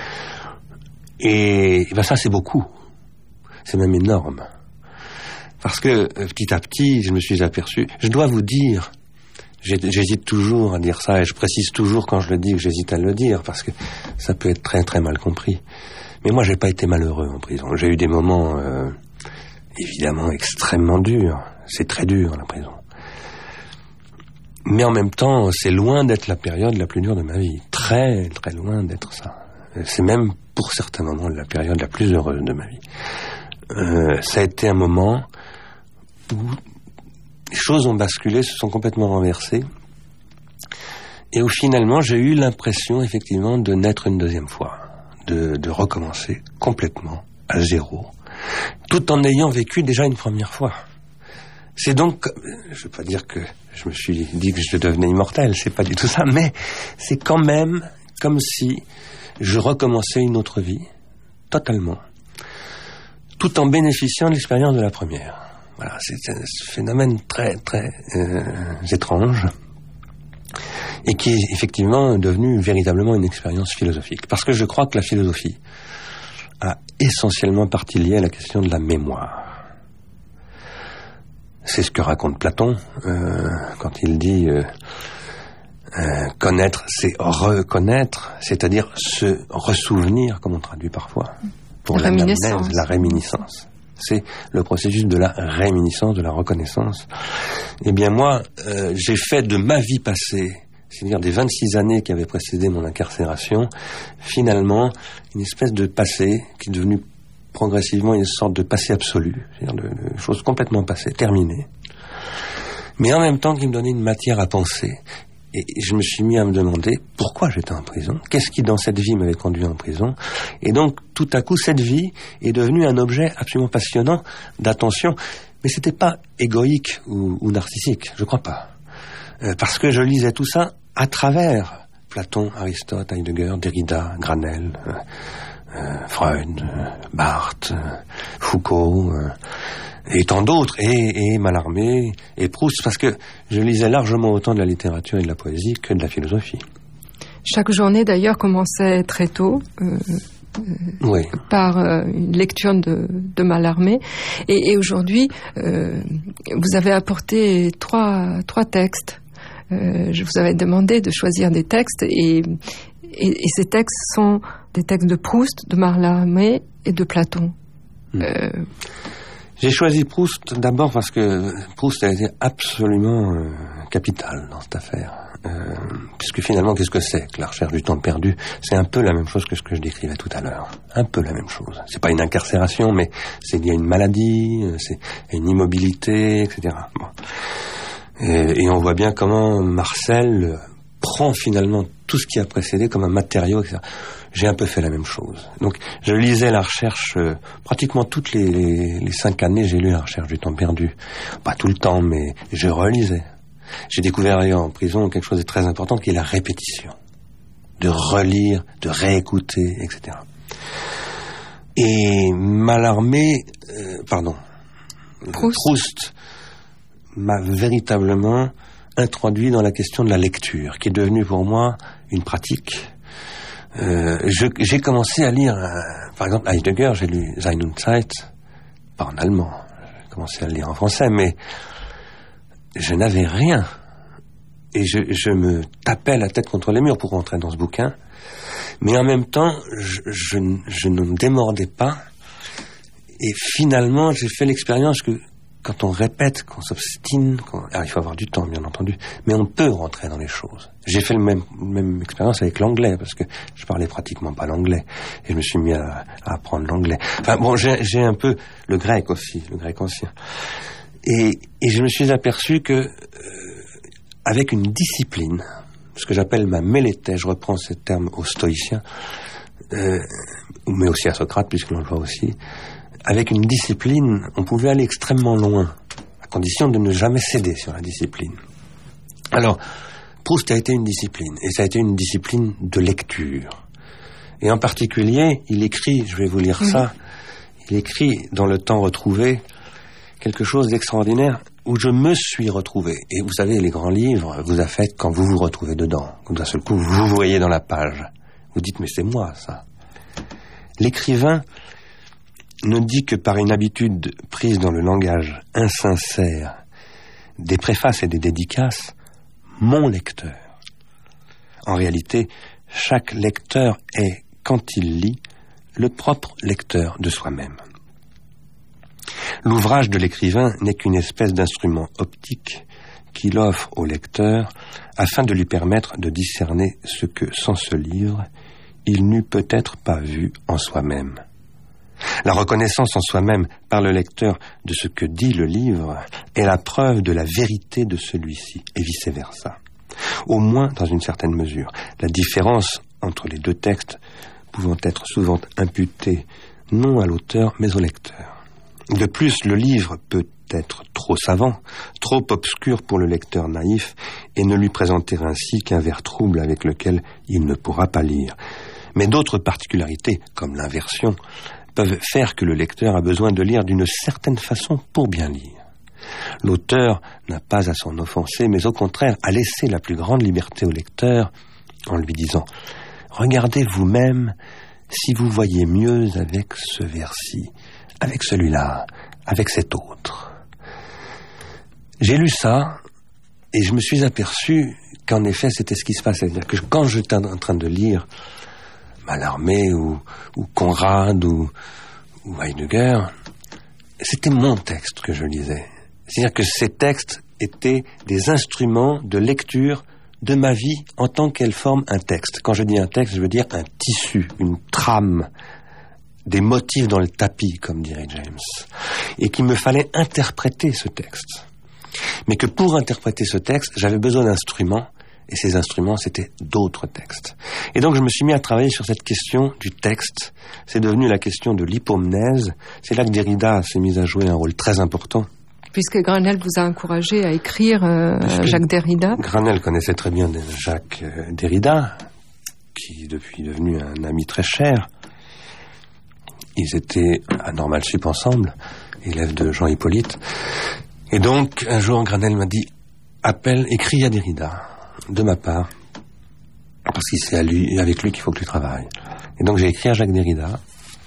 Et ben ça, c'est beaucoup. C'est même énorme. Parce que petit à petit, je me suis aperçu... Je dois vous dire, j'hésite toujours à dire ça, et je précise toujours quand je le dis que j'hésite à le dire, parce que ça peut être très très mal compris. Mais moi, j'ai pas été malheureux en prison. J'ai eu des moments, euh, évidemment, extrêmement durs. C'est très dur, la prison. Mais en même temps, c'est loin d'être la période la plus dure de ma vie. Très, très loin d'être ça. C'est même, pour certains moments, la période la plus heureuse de ma vie. Euh, ça a été un moment où les choses ont basculé, se sont complètement renversées, et où finalement j'ai eu l'impression, effectivement, de naître une deuxième fois, de, de recommencer complètement à zéro, tout en ayant vécu déjà une première fois. C'est donc, je ne veux pas dire que je me suis dit que je devenais immortel, c'est pas du tout ça, mais c'est quand même comme si je recommençais une autre vie, totalement, tout en bénéficiant de l'expérience de la première. Voilà, c'est un phénomène très, très euh, étrange, et qui est effectivement devenu véritablement une expérience philosophique. Parce que je crois que la philosophie a essentiellement partie liée à la question de la mémoire. C'est ce que raconte Platon euh, quand il dit euh, euh, connaître, c'est reconnaître, c'est-à-dire se ressouvenir, comme on traduit parfois, pour la réminiscence. La réminiscence. C'est le processus de la réminiscence, de la reconnaissance. Eh bien moi, euh, j'ai fait de ma vie passée, c'est-à-dire des vingt-six années qui avaient précédé mon incarcération, finalement une espèce de passé qui est devenu progressivement une sorte de passé absolu, c'est-à-dire de, de choses complètement passées, terminées, mais en même temps qui me donnait une matière à penser. Et je me suis mis à me demander pourquoi j'étais en prison, qu'est-ce qui dans cette vie m'avait conduit en prison, et donc tout à coup cette vie est devenue un objet absolument passionnant d'attention, mais c'était pas égoïque ou, ou narcissique, je crois pas, euh, parce que je lisais tout ça à travers Platon, Aristote, Heidegger, Derrida, Granel, euh, Euh, Freud, euh, Barthes, euh, Foucault, euh, et tant d'autres, et, et Mallarmé, et Proust, parce que je lisais largement autant de la littérature et de la poésie que de la philosophie. Chaque journée, d'ailleurs, commençait très tôt, euh, euh, oui. par euh, une lecture de, de Mallarmé, et, et aujourd'hui, euh, vous avez apporté trois, trois textes. Euh, je vous avais demandé de choisir des textes, et, et, et ces textes sont des textes de Proust, de Mallarmé et de Platon. Mmh. Euh... J'ai choisi Proust d'abord parce que Proust a été absolument euh, capital dans cette affaire. Euh, puisque finalement, qu'est-ce que c'est que la recherche du temps perdu? C'est un peu la même chose que ce que je décrivais tout à l'heure. Un peu la même chose. C'est pas une incarcération, mais c'est lié à une maladie, c'est à une immobilité, et cetera. Bon. Et, et on voit bien comment Marcel prend finalement tout ce qui a précédé comme un matériau, et cetera. J'ai un peu fait la même chose. Donc, je lisais la recherche, euh, pratiquement toutes les, les, les cinq années, j'ai lu la recherche du temps perdu. Pas tout le temps, mais je relisais. J'ai découvert d'ailleurs en prison quelque chose de très important qui est la répétition. De relire, de réécouter, et cetera. Et Mallarmé, euh, pardon, Proust. Proust m'a véritablement introduit dans la question de la lecture, qui est devenue pour moi une pratique. Euh, je, j'ai commencé à lire, euh, par exemple, Heidegger, j'ai lu Sein und Zeit, pas en allemand, j'ai commencé à le lire en français, mais je n'avais rien. Et je, je me tapais la tête contre les murs pour rentrer dans ce bouquin, mais en même temps, je, je, je ne me démordais pas, et finalement, j'ai fait l'expérience que quand on répète, qu'on s'obstine, qu'on... alors il faut avoir du temps, bien entendu, mais on peut rentrer dans les choses. J'ai fait le même, même expérience avec l'anglais, parce que je parlais pratiquement pas l'anglais, et je me suis mis à, à apprendre l'anglais. Enfin bon, j'ai, j'ai un peu le grec aussi, le grec ancien. Et, et je me suis aperçu que, euh, avec une discipline, ce que j'appelle ma mélété, je reprends ce terme aux stoïciens, euh, mais aussi à Socrate, puisqu'on le voit aussi, avec une discipline, on pouvait aller extrêmement loin, à condition de ne jamais céder sur la discipline. Alors, Proust a été une discipline, et ça a été une discipline de lecture. Et en particulier, il écrit, je vais vous lire ça, il écrit dans Le Temps retrouvé quelque chose d'extraordinaire où je me suis retrouvé. Et vous savez, les grands livres vous affectent quand vous vous retrouvez dedans. D'un seul coup, vous vous voyez dans la page. Vous dites, mais c'est moi, ça. L'écrivain ne dit que par une habitude prise dans le langage insincère des préfaces et des dédicaces, mon lecteur. En réalité, chaque lecteur est, quand il lit, le propre lecteur de soi-même. L'ouvrage de l'écrivain n'est qu'une espèce d'instrument optique qu'il offre au lecteur afin de lui permettre de discerner ce que, sans ce livre, il n'eût peut-être pas vu en soi-même. La reconnaissance en soi-même par le lecteur de ce que dit le livre est la preuve de la vérité de celui-ci, et vice-versa. Au moins dans une certaine mesure. La différence entre les deux textes pouvant être souvent imputée non à l'auteur, mais au lecteur. De plus, le livre peut être trop savant, trop obscur pour le lecteur naïf, et ne lui présenter ainsi qu'un vers trouble avec lequel il ne pourra pas lire. Mais d'autres particularités, comme l'inversion, peuvent faire que le lecteur a besoin de lire d'une certaine façon pour bien lire. L'auteur n'a pas à s'en offenser, mais au contraire à laisser la plus grande liberté au lecteur en lui disant « Regardez vous-même si vous voyez mieux avec ce vers-ci, avec celui-là, avec cet autre. » J'ai lu ça et je me suis aperçu qu'en effet c'était ce qui se passait. C'est-à-dire que quand j'étais en train de lire Mallarmé ou, ou Conrad ou, ou Heidegger, c'était mon texte que je lisais. C'est-à-dire que ces textes étaient des instruments de lecture de ma vie en tant qu'elle forme un texte. Quand je dis un texte, je veux dire un tissu, une trame, des motifs dans le tapis, comme dirait James. Et qu'il me fallait interpréter ce texte. Mais que pour interpréter ce texte, j'avais besoin d'instruments. Et ces instruments, c'était d'autres textes. Et donc, je me suis mis à travailler sur cette question du texte. C'est devenu la question de l'hypomnèse. C'est là que Derrida s'est mis à jouer un rôle très important. Puisque Granel vous a encouragé à écrire euh, Jacques Derrida. Granel connaissait très bien Jacques Derrida, qui est depuis devenu un ami très cher. Ils étaient à Normal Sup ensemble, élèves de Jean Hippolyte. Et donc, un jour, Granel m'a dit, appelle, écris à Derrida. De ma part, parce que c'est à lui, avec lui qu'il faut que tu travailles. Et donc j'ai écrit à Jacques Derrida,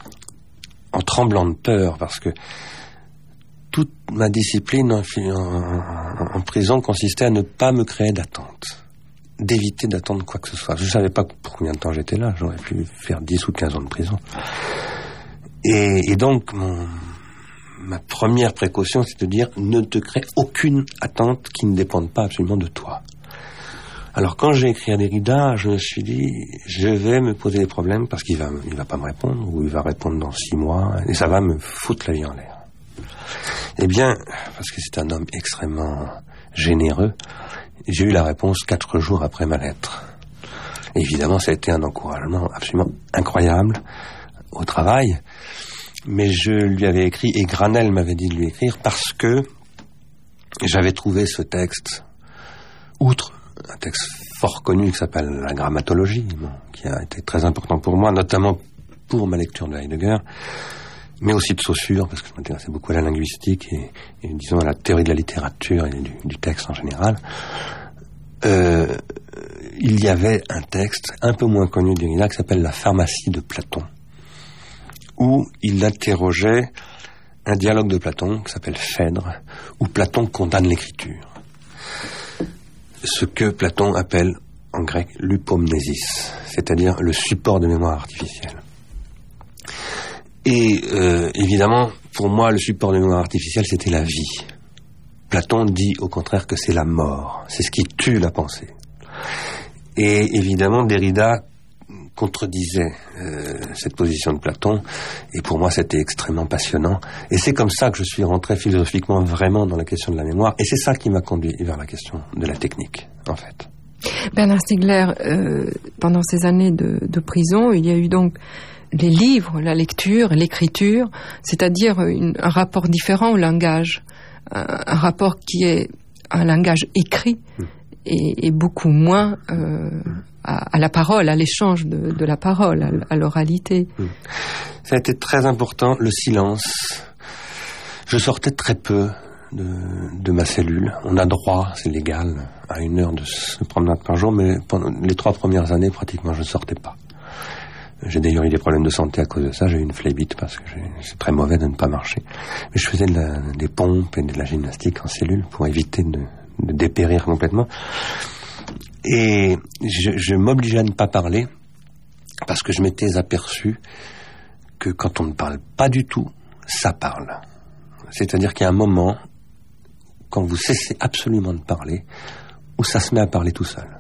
en tremblant de peur, parce que toute ma discipline en, en, en prison consistait à ne pas me créer d'attente, d'éviter d'attendre quoi que ce soit. Je ne savais pas pour combien de temps j'étais là, j'aurais pu faire dix ou quinze ans de prison. Et, et donc mon, ma première précaution, c'est de dire ne te crée aucune attente qui ne dépende pas absolument de toi. Alors quand j'ai écrit à Derrida, je me suis dit, je vais me poser des problèmes parce qu'il va, il va pas me répondre, ou il va répondre dans six mois, et ça va me foutre la vie en l'air. Eh bien, parce que c'est un homme extrêmement généreux, j'ai eu la réponse quatre jours après ma lettre. Et évidemment, ça a été un encouragement absolument incroyable au travail, mais je lui avais écrit, et Granel m'avait dit de lui écrire, parce que j'avais trouvé ce texte, outre un texte fort connu qui s'appelle La grammatologie, bon, qui a été très important pour moi, notamment pour ma lecture de Heidegger, mais aussi de Saussure, parce que je m'intéressais beaucoup à la linguistique et, et disons à la théorie de la littérature et du, du texte en général. Euh, il y avait un texte un peu moins connu de Derrida qui s'appelle La pharmacie de Platon, où il interrogeait un dialogue de Platon qui s'appelle Phèdre, où Platon condamne l'écriture. Ce que Platon appelle en grec l'upomnésis, c'est-à-dire le support de mémoire artificielle. Et euh, évidemment, pour moi, le support de mémoire artificielle, c'était la vie. Platon dit au contraire que c'est la mort, c'est ce qui tue la pensée. Et évidemment, Derrida contredisait euh, cette position de Platon, et pour moi c'était extrêmement passionnant, et c'est comme ça que je suis rentré philosophiquement vraiment dans la question de la mémoire, et c'est ça qui m'a conduit vers la question de la technique, en fait. Bernard Stiegler, euh, pendant ces années de, de prison, il y a eu donc les livres, la lecture, l'écriture, c'est-à-dire une, un rapport différent au langage, un, un rapport qui est un langage écrit, mmh. et, et beaucoup moins euh, à, à la parole, à l'échange de, de la parole, à, à l'oralité. Ça a été très important, le silence. Je sortais très peu de, de ma cellule. On a droit, c'est légal, à une heure de promenade par jour, mais pendant les trois premières années, pratiquement, je ne sortais pas. J'ai d'ailleurs eu des problèmes de santé à cause de ça. J'ai eu une phlébite parce que j'ai, c'est très mauvais de ne pas marcher. Mais je faisais de la, des pompes et de la gymnastique en cellule pour éviter de, de dépérir complètement. Et je, je m'obligeais à ne pas parler parce que je m'étais aperçu que quand on ne parle pas du tout, ça parle. C'est-à-dire qu'il y a un moment, quand vous cessez absolument de parler, où ça se met à parler tout seul.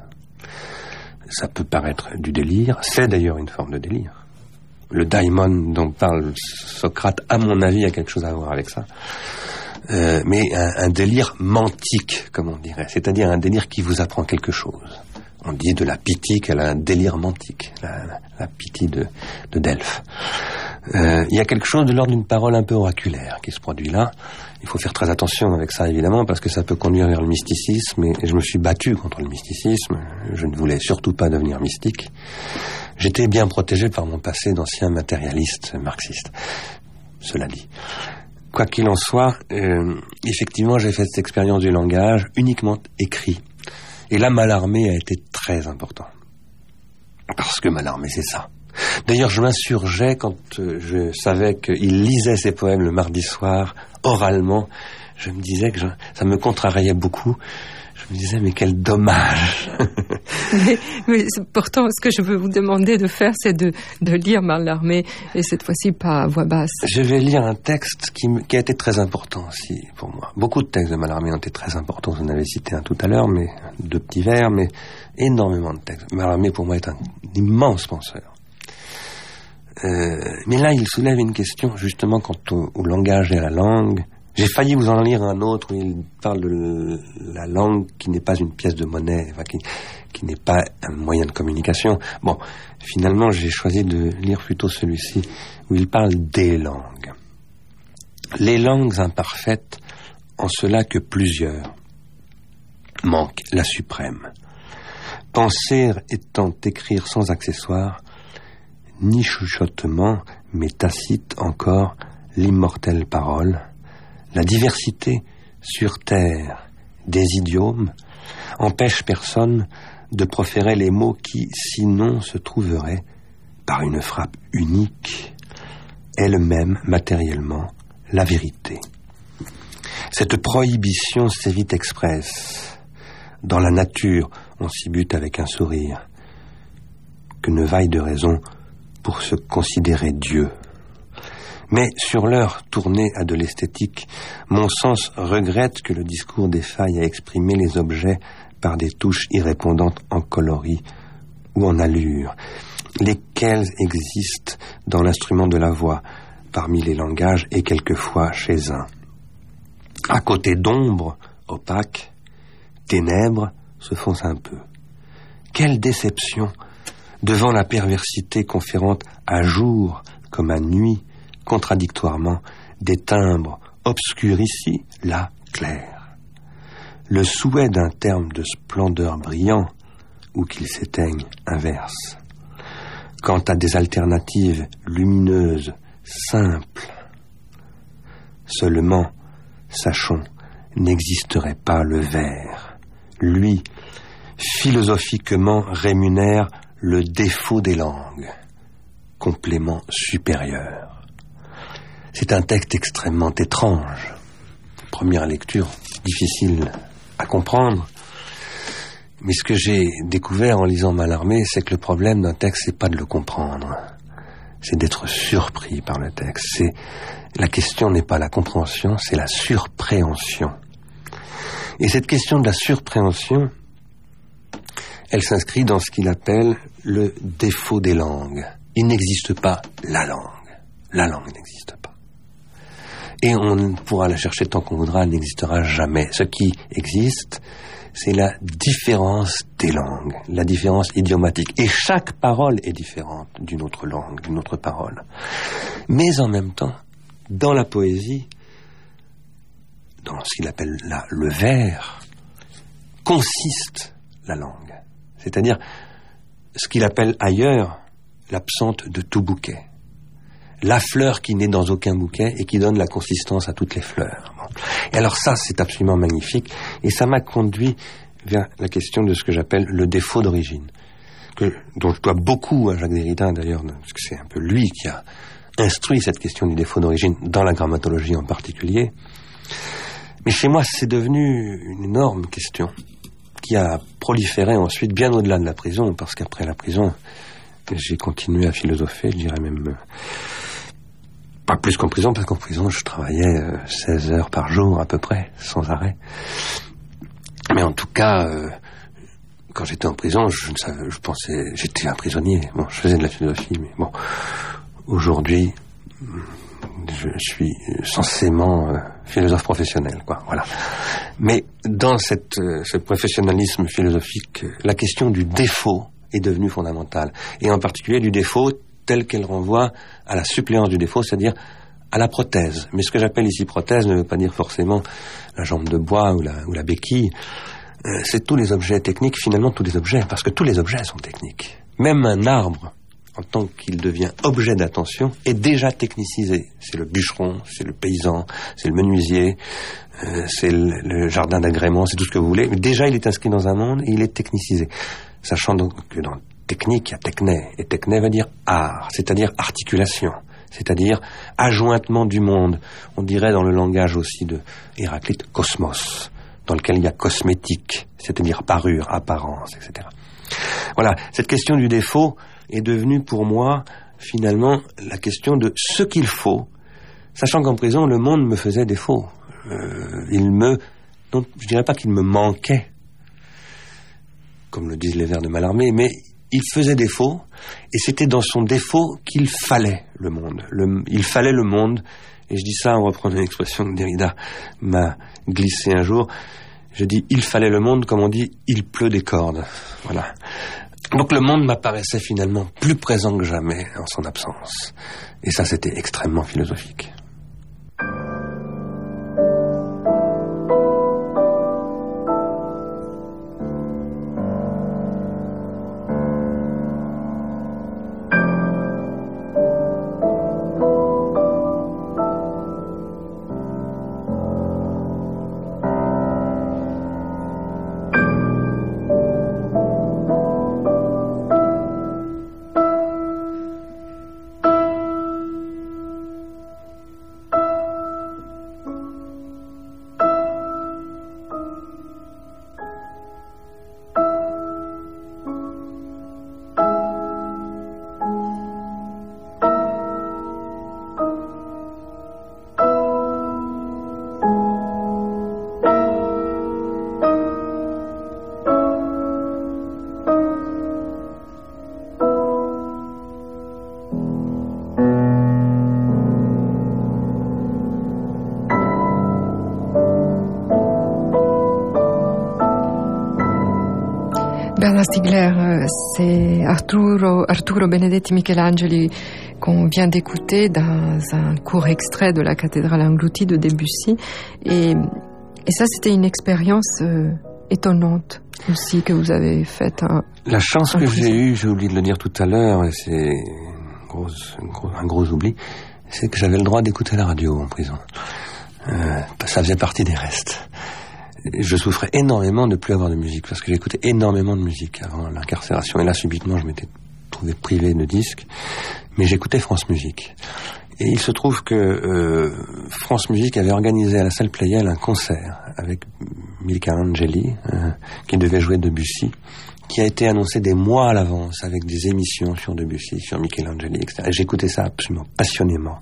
Ça peut paraître du délire, c'est d'ailleurs une forme de délire. Le daimon dont parle Socrate, à mon avis, a quelque chose à voir avec ça. Euh, mais un, un délire mantique, comme on dirait, c'est-à-dire un délire qui vous apprend quelque chose. On dit de la Pythie qu'elle a un délire mantique, la, la, la Pythie de, de Delphes. Euh, il y a quelque chose de l'ordre d'une parole un peu oraculaire qui se produit là. Il faut faire très attention avec ça, évidemment, parce que ça peut conduire vers le mysticisme, et je me suis battu contre le mysticisme. Je ne voulais surtout pas devenir mystique. J'étais bien protégé par mon passé d'ancien matérialiste marxiste, cela dit. Quoi qu'il en soit, euh, effectivement, j'ai fait cette expérience du langage uniquement écrit. Et là, Mallarmé a été très important. Parce que Mallarmé, c'est ça. D'ailleurs, je m'insurgeais quand euh, je savais qu'il lisait ses poèmes le mardi soir, oralement. Je me disais que je, ça me contrariait beaucoup. Je me disais, mais quel dommage. mais, mais pourtant, ce que je veux vous demander de faire, c'est de, de lire Mallarmé, et cette fois-ci pas à voix basse. Je vais lire un texte qui, qui a été très important aussi pour moi. Beaucoup de textes de Mallarmé ont été très importants. Vous en avez cité un tout à l'heure, mais deux petits vers, mais énormément de textes. Mallarmé, pour moi, est un immense penseur. Euh, mais là, il soulève une question, justement, quant au, au langage et à la langue. J'ai failli vous en lire un autre où il parle de la langue qui n'est pas une pièce de monnaie, enfin, qui, qui n'est pas un moyen de communication. Bon, finalement, j'ai choisi de lire plutôt celui-ci, où il parle des langues. Les langues imparfaites, en cela que plusieurs manquent la suprême. Penser étant écrire sans accessoire, ni chuchotement, mais tacite encore, l'immortelle parole, la diversité sur terre des idiomes empêche personne de proférer les mots qui, sinon, se trouveraient, par une frappe unique, elle-même, matériellement, la vérité. Cette prohibition sévit expresse. Dans la nature, on s'y bute avec un sourire. Que ne vaille de raison pour se considérer Dieu. Mais sur l'heure tournée à de l'esthétique, mon sens regrette que le discours défaille à exprimer les objets par des touches irrépondantes en coloris ou en allure, lesquelles existent dans l'instrument de la voix, parmi les langages et quelquefois chez un. À côté d'ombre opaque, ténèbres se foncent un peu. Quelle déception devant la perversité conférante à jour comme à nuit, contradictoirement, des timbres obscurs ici, là clairs. Le souhait d'un terme de splendeur brillant, ou qu'il s'éteigne, inverse. Quant à des alternatives lumineuses, simples, seulement, sachons, n'existerait pas le vert. Lui, philosophiquement rémunère le défaut des langues, complément supérieur. C'est un texte extrêmement étrange. Première lecture, difficile à comprendre. Mais ce que j'ai découvert en lisant Mallarmé, c'est que le problème d'un texte, c'est pas de le comprendre. C'est d'être surpris par le texte. C'est, la question n'est pas la compréhension, c'est la surpréhension. Et cette question de la surpréhension, elle s'inscrit dans ce qu'il appelle le défaut des langues. Il n'existe pas la langue. La langue n'existe pas. Et on pourra la chercher tant qu'on voudra, elle n'existera jamais. Ce qui existe, c'est la différence des langues, la différence idiomatique. Et chaque parole est différente d'une autre langue, d'une autre parole. Mais en même temps, dans la poésie, dans ce qu'il appelle là le vers, consiste la langue. C'est-à-dire ce qu'il appelle ailleurs l'absente de tout bouquet. La fleur qui n'est dans aucun bouquet et qui donne la consistance à toutes les fleurs. Bon. Et alors ça, c'est absolument magnifique. Et ça m'a conduit vers la question de ce que j'appelle le défaut d'origine, que, dont je dois beaucoup à Jacques Derrida d'ailleurs, parce que c'est un peu lui qui a instruit cette question du défaut d'origine, dans la grammatologie en particulier. Mais chez moi, c'est devenu une énorme question qui a proliféré ensuite bien au-delà de la prison, parce qu'après la prison, j'ai continué à philosopher, je dirais même... Pas plus qu'en prison, parce qu'en prison, je travaillais euh, seize heures par jour, à peu près, sans arrêt. Mais en tout cas, euh, quand j'étais en prison, je ne savais, je pensais, j'étais un prisonnier. Bon, je faisais de la philosophie, mais bon, aujourd'hui, je suis censément euh, philosophe professionnel, quoi, voilà. Mais dans cette, euh, ce professionnalisme philosophique, la question du défaut est devenue fondamentale. Et en particulier du défaut telle qu'elle renvoie à la suppléance du défaut, c'est-à-dire à la prothèse. Mais ce que j'appelle ici prothèse ne veut pas dire forcément la jambe de bois ou la, ou la béquille. Euh, c'est tous les objets techniques, finalement tous les objets, parce que tous les objets sont techniques. Même un arbre, en tant qu'il devient objet d'attention, est déjà technicisé. C'est le bûcheron, c'est le paysan, c'est le menuisier, euh, c'est le, le jardin d'agrément, c'est tout ce que vous voulez. Mais déjà, il est inscrit dans un monde et il est technicisé. Sachant donc que dans technique, il y a techné, et techné veut dire art, c'est-à-dire articulation, c'est-à-dire ajointement du monde. On dirait dans le langage aussi de Héraclite, cosmos, dans lequel il y a cosmétique, c'est-à-dire parure, apparence, et cetera. Voilà, cette question du défaut est devenue pour moi, finalement, la question de ce qu'il faut, sachant qu'en prison, le monde me faisait défaut. Euh, il me... Non, je dirais pas qu'il me manquait, comme le disent les vers de Mallarmé, mais il faisait défaut, et c'était dans son défaut qu'il fallait le monde. Le, il fallait le monde, et je dis ça en reprenant une expression que Derrida m'a glissée un jour. Je dis il fallait le monde, comme on dit il pleut des cordes. Voilà. Donc le monde m'apparaissait finalement plus présent que jamais en son absence. Et ça, c'était extrêmement philosophique. Bernard Stiegler, c'est Arturo, Arturo Benedetti Michelangeli qu'on vient d'écouter dans un court extrait de la cathédrale engloutie de Debussy. Et, et ça, c'était une expérience euh, étonnante aussi que vous avez faite. Hein, La chance que j'ai eue, j'ai oublié de le dire tout à l'heure, et c'est une grosse, une gros, un gros oubli, c'est que j'avais le droit d'écouter la radio en prison. Euh, ça faisait partie des restes. Je souffrais énormément de ne plus avoir de musique, parce que j'écoutais énormément de musique avant l'incarcération. Et là, subitement, je m'étais trouvé privé de disques, mais j'écoutais France Musique. Et il se trouve que euh, France Musique avait organisé à la salle Pleyel un concert avec Michelangeli, euh, qui devait jouer Debussy, qui a été annoncé des mois à l'avance, avec des émissions sur Debussy, sur Michelangeli, et cetera. Et j'écoutais ça absolument passionnément.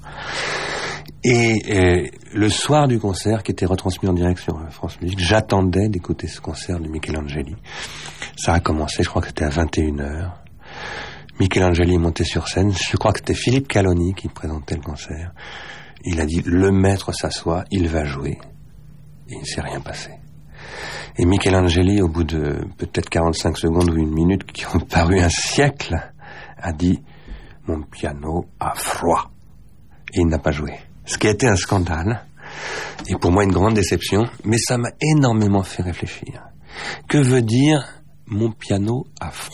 Et, et le soir du concert, qui était retransmis en direct sur France Musique, j'attendais d'écouter ce concert de Michelangeli. Ça a commencé, je crois que c'était à vingt et une heures. Michelangeli est monté sur scène. Je crois que c'était Philippe Caloni qui présentait le concert. Il a dit, le maître s'assoit, il va jouer. Et il ne s'est rien passé. Et Michelangeli, au bout de peut-être quarante-cinq secondes ou une minute, qui ont paru un siècle, a dit, mon piano a froid. Et il n'a pas joué. Ce qui a été un scandale, et pour moi une grande déception, mais ça m'a énormément fait réfléchir. Que veut dire mon piano a froid ?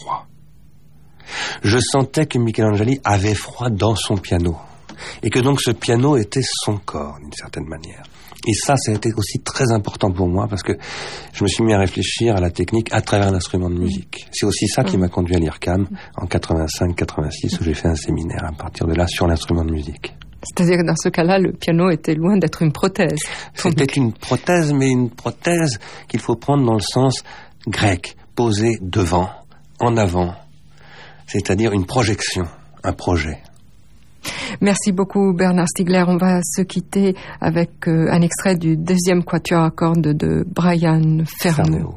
Je sentais que Michelangeli avait froid dans son piano, et que donc ce piano était son corps, d'une certaine manière. Et ça, ça a été aussi très important pour moi, parce que je me suis mis à réfléchir à la technique à travers l'instrument de musique. C'est aussi ça qui m'a conduit à l'I R C A M en quatre-vingt-cinq quatre-vingt-six, où j'ai fait un séminaire à partir de là sur l'instrument de musique. C'est-à-dire que dans ce cas-là, le piano était loin d'être une prothèse. C'était une prothèse, mais une prothèse qu'il faut prendre dans le sens grec, posée devant, en avant, c'est-à-dire une projection, un projet. Merci beaucoup Bernard Stiegler. On va se quitter avec euh, un extrait du deuxième quatuor à cordes de Brian Ferno. Ferno.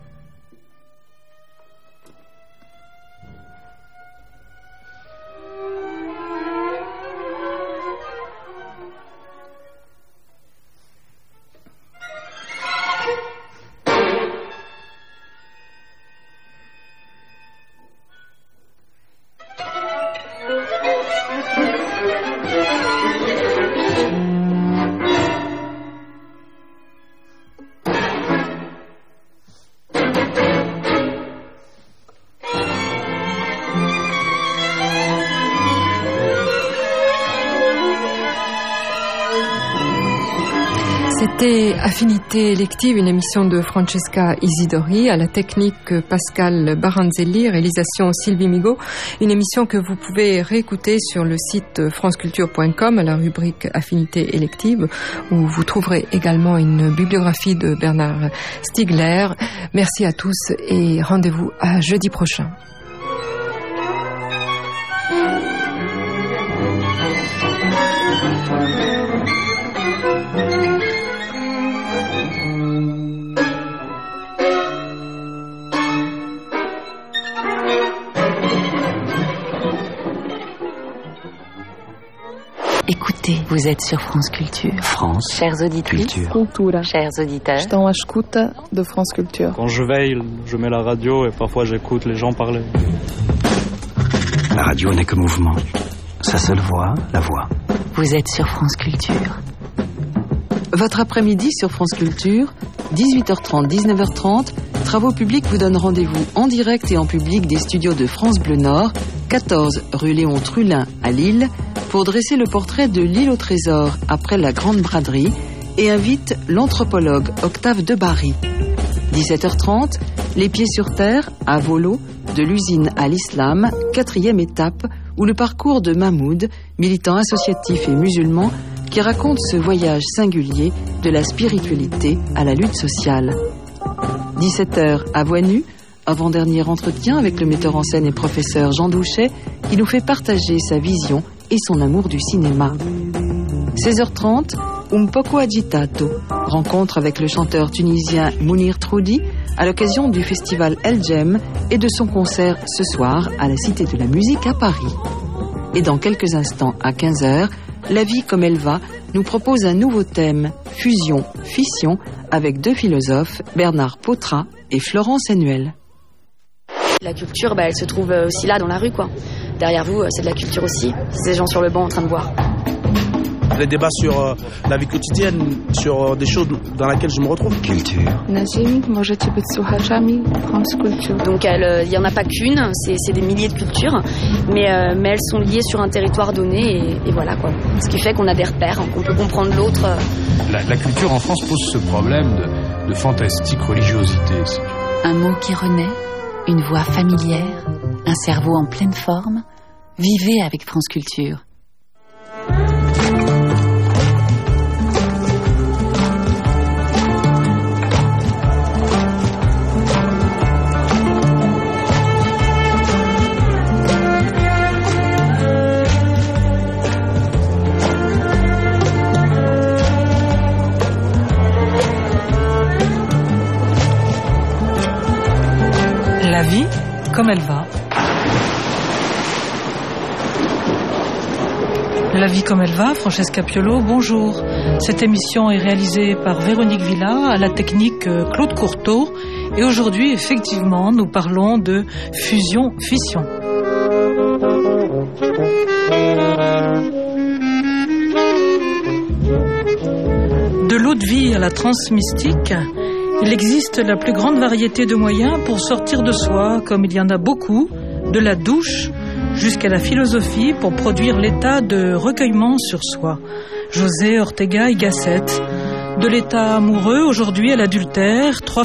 C'était Affinité élective, une émission de Francesca Isidori, à la technique Pascal Baranzelli, réalisation Sylvie Migaud, une émission que vous pouvez réécouter sur le site franceculture point com à la rubrique Affinité élective, où vous trouverez également une bibliographie de Bernard Stiegler. Merci à tous et rendez-vous à jeudi prochain. Écoutez, vous êtes sur France Culture. France. Chers auditeurs. Culture. Chers auditeurs. Estão à escuta de France Culture. Quand je veille, je mets la radio et parfois j'écoute les gens parler. La radio n'est que mouvement. Sa seule voix, la voix. Vous êtes sur France Culture. Votre après-midi sur France Culture, dix-huit heures trente, dix-neuf heures trente, Travaux publics vous donne rendez-vous en direct et en public des studios de France Bleu Nord, quatorze rue Léon Trullin à Lille, pour dresser le portrait de l'île au trésor après la Grande Braderie et invite l'anthropologue Octave Debarry. dix-sept heures trente, Les Pieds sur Terre, à Volo, de l'usine à l'islam, quatrième étape, où le parcours de Mahmoud, militant associatif et musulman, qui raconte ce voyage singulier de la spiritualité à la lutte sociale. dix-sept heures à Voix Nue, avant-dernier entretien avec le metteur en scène et professeur Jean Douchet, qui nous fait partager sa vision et son amour du cinéma. seize heures trente, Un poco agitato, rencontre avec le chanteur tunisien Mounir Troudi à l'occasion du festival El Jem et de son concert ce soir à la Cité de la Musique à Paris. Et dans quelques instants, à quinze heures, La vie comme elle va nous propose un nouveau thème, fusion, fission, avec deux philosophes, Bernard Potra et Florence Hennuel. La culture, bah, elle se trouve aussi là, dans la rue, quoi. Derrière vous, c'est de la culture aussi. C'est des gens sur le banc en train de boire. Les débats sur euh, la vie quotidienne, sur euh, des choses dans lesquelles je me retrouve. Culture. Donc il euh, n'y en a pas qu'une, c'est, c'est des milliers de cultures, mais, euh, mais elles sont liées sur un territoire donné et, et voilà quoi. Ce qui fait qu'on a des repères, qu'on peut comprendre l'autre. La, la culture en France pose ce problème de, de fantastique religiosité. Un mot qui renaît, une voix familière, un cerveau en pleine forme. Vivez avec France Culture. La vie comme elle va. La vie comme elle va, Francesca Piolo, bonjour. Cette émission est réalisée par Véronique Villa, à la technique Claude Courteau. Et aujourd'hui, effectivement, nous parlons de fusion-fission. De l'eau de vie à la transe mystique, il existe la plus grande variété de moyens pour sortir de soi, comme il y en a beaucoup, de la douche jusqu'à la philosophie pour produire l'état de recueillement sur soi. José Ortega y Gasset. De l'état amoureux aujourd'hui à l'adultère, trois